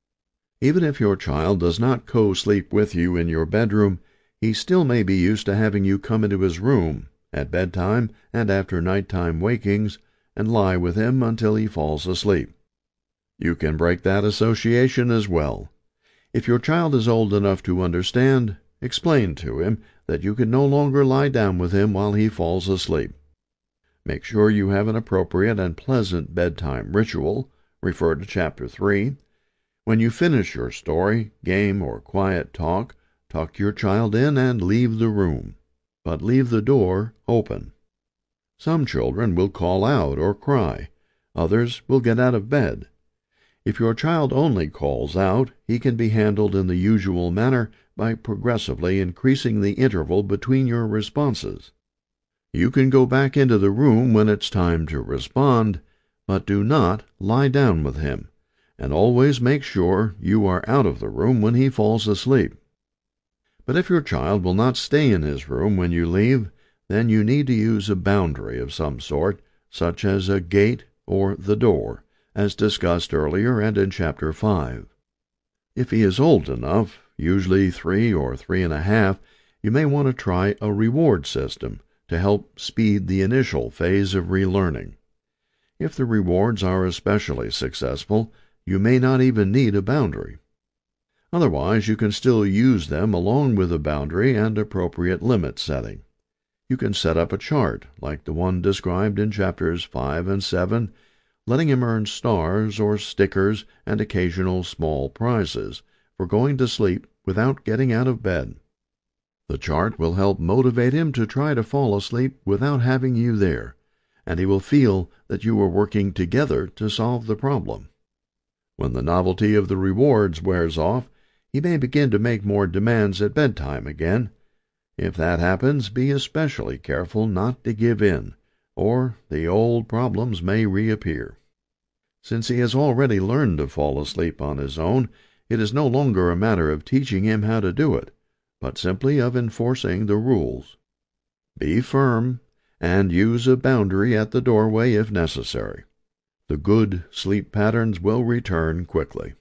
Even if your child does not co-sleep with you in your bedroom, he still may be used to having you come into his room at bedtime and after nighttime wakings and lie with him until he falls asleep. You can break that association as well. If your child is old enough to understand, explain to him that you can no longer lie down with him while he falls asleep. Make sure you have an appropriate and pleasant bedtime ritual. Refer to Chapter three. When you finish your story, game, or quiet talk, tuck your child in and leave the room, but leave the door open. Some children will call out or cry. Others will get out of bed. If your child only calls out, he can be handled in the usual manner by progressively increasing the interval between your responses. You can go back into the room when it's time to respond, but do not lie down with him, and always make sure you are out of the room when he falls asleep. But if your child will not stay in his room when you leave, then you need to use a boundary of some sort, such as a gate or the door, as discussed earlier and in Chapter five. If he is old enough, usually three or three and a half, you may want to try a reward system to help speed the initial phase of relearning. If the rewards are especially successful, you may not even need a boundary. Otherwise, you can still use them along with a boundary and appropriate limit setting. You can set up a chart, like the one described in Chapters five and seven, letting him earn stars or stickers and occasional small prizes for going to sleep without getting out of bed. The chart will help motivate him to try to fall asleep without having you there, and he will feel that you are working together to solve the problem. When the novelty of the rewards wears off, he may begin to make more demands at bedtime again. If that happens, be especially careful not to give in, or the old problems may reappear. Since he has already learned to fall asleep on his own, it is no longer a matter of teaching him how to do it, but simply of enforcing the rules. Be firm, and use a boundary at the doorway if necessary. The good sleep patterns will return quickly.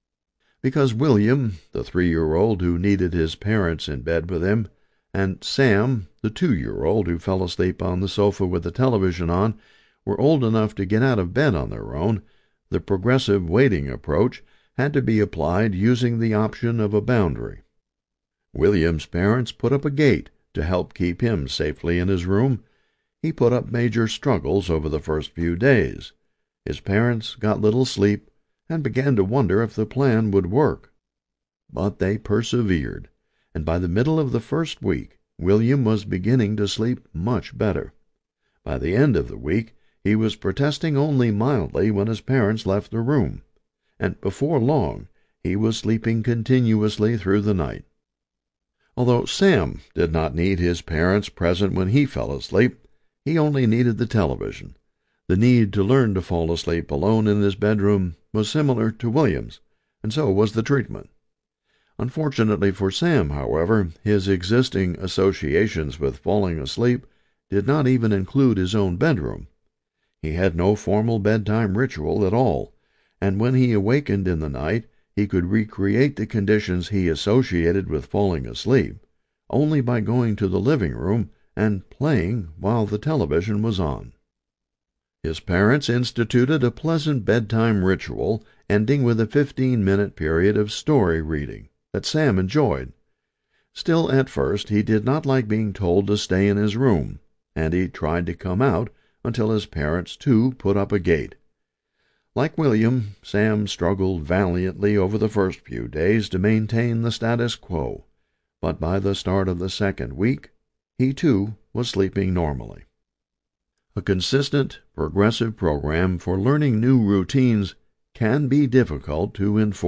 Because William, the three-year-old who needed his parents in bed with him, and Sam, the two-year-old who fell asleep on the sofa with the television on, were old enough to get out of bed on their own, the progressive waiting approach had to be applied using the option of a boundary. William's parents put up a gate to help keep him safely in his room. He put up major struggles over the first few days. His parents got little sleep and began to wonder if the plan would work. But they persevered, and by the middle of the first week William was beginning to sleep much better. By the end of the week he was protesting only mildly when his parents left the room, and before long he was sleeping continuously through the night. Although Sam did not need his parents present when he fell asleep, he only needed the television. The need to learn to fall asleep alone in his bedroom was similar to William's, and so was the treatment. Unfortunately for Sam, however, his existing associations with falling asleep did not even include his own bedroom. He had no formal bedtime ritual at all, and when he awakened in the night he could recreate the conditions he associated with falling asleep only by going to the living room and playing while the television was on. His parents instituted a pleasant bedtime ritual ending with a fifteen-minute period of story reading that Sam enjoyed. Still, at first, he did not like being told to stay in his room, and he tried to come out until his parents, too, put up a gate. Like William, Sam struggled valiantly over the first few days to maintain the status quo, but by the start of the second week, he, too, was sleeping normally. A consistent, progressive program for learning new routines can be difficult to enforce.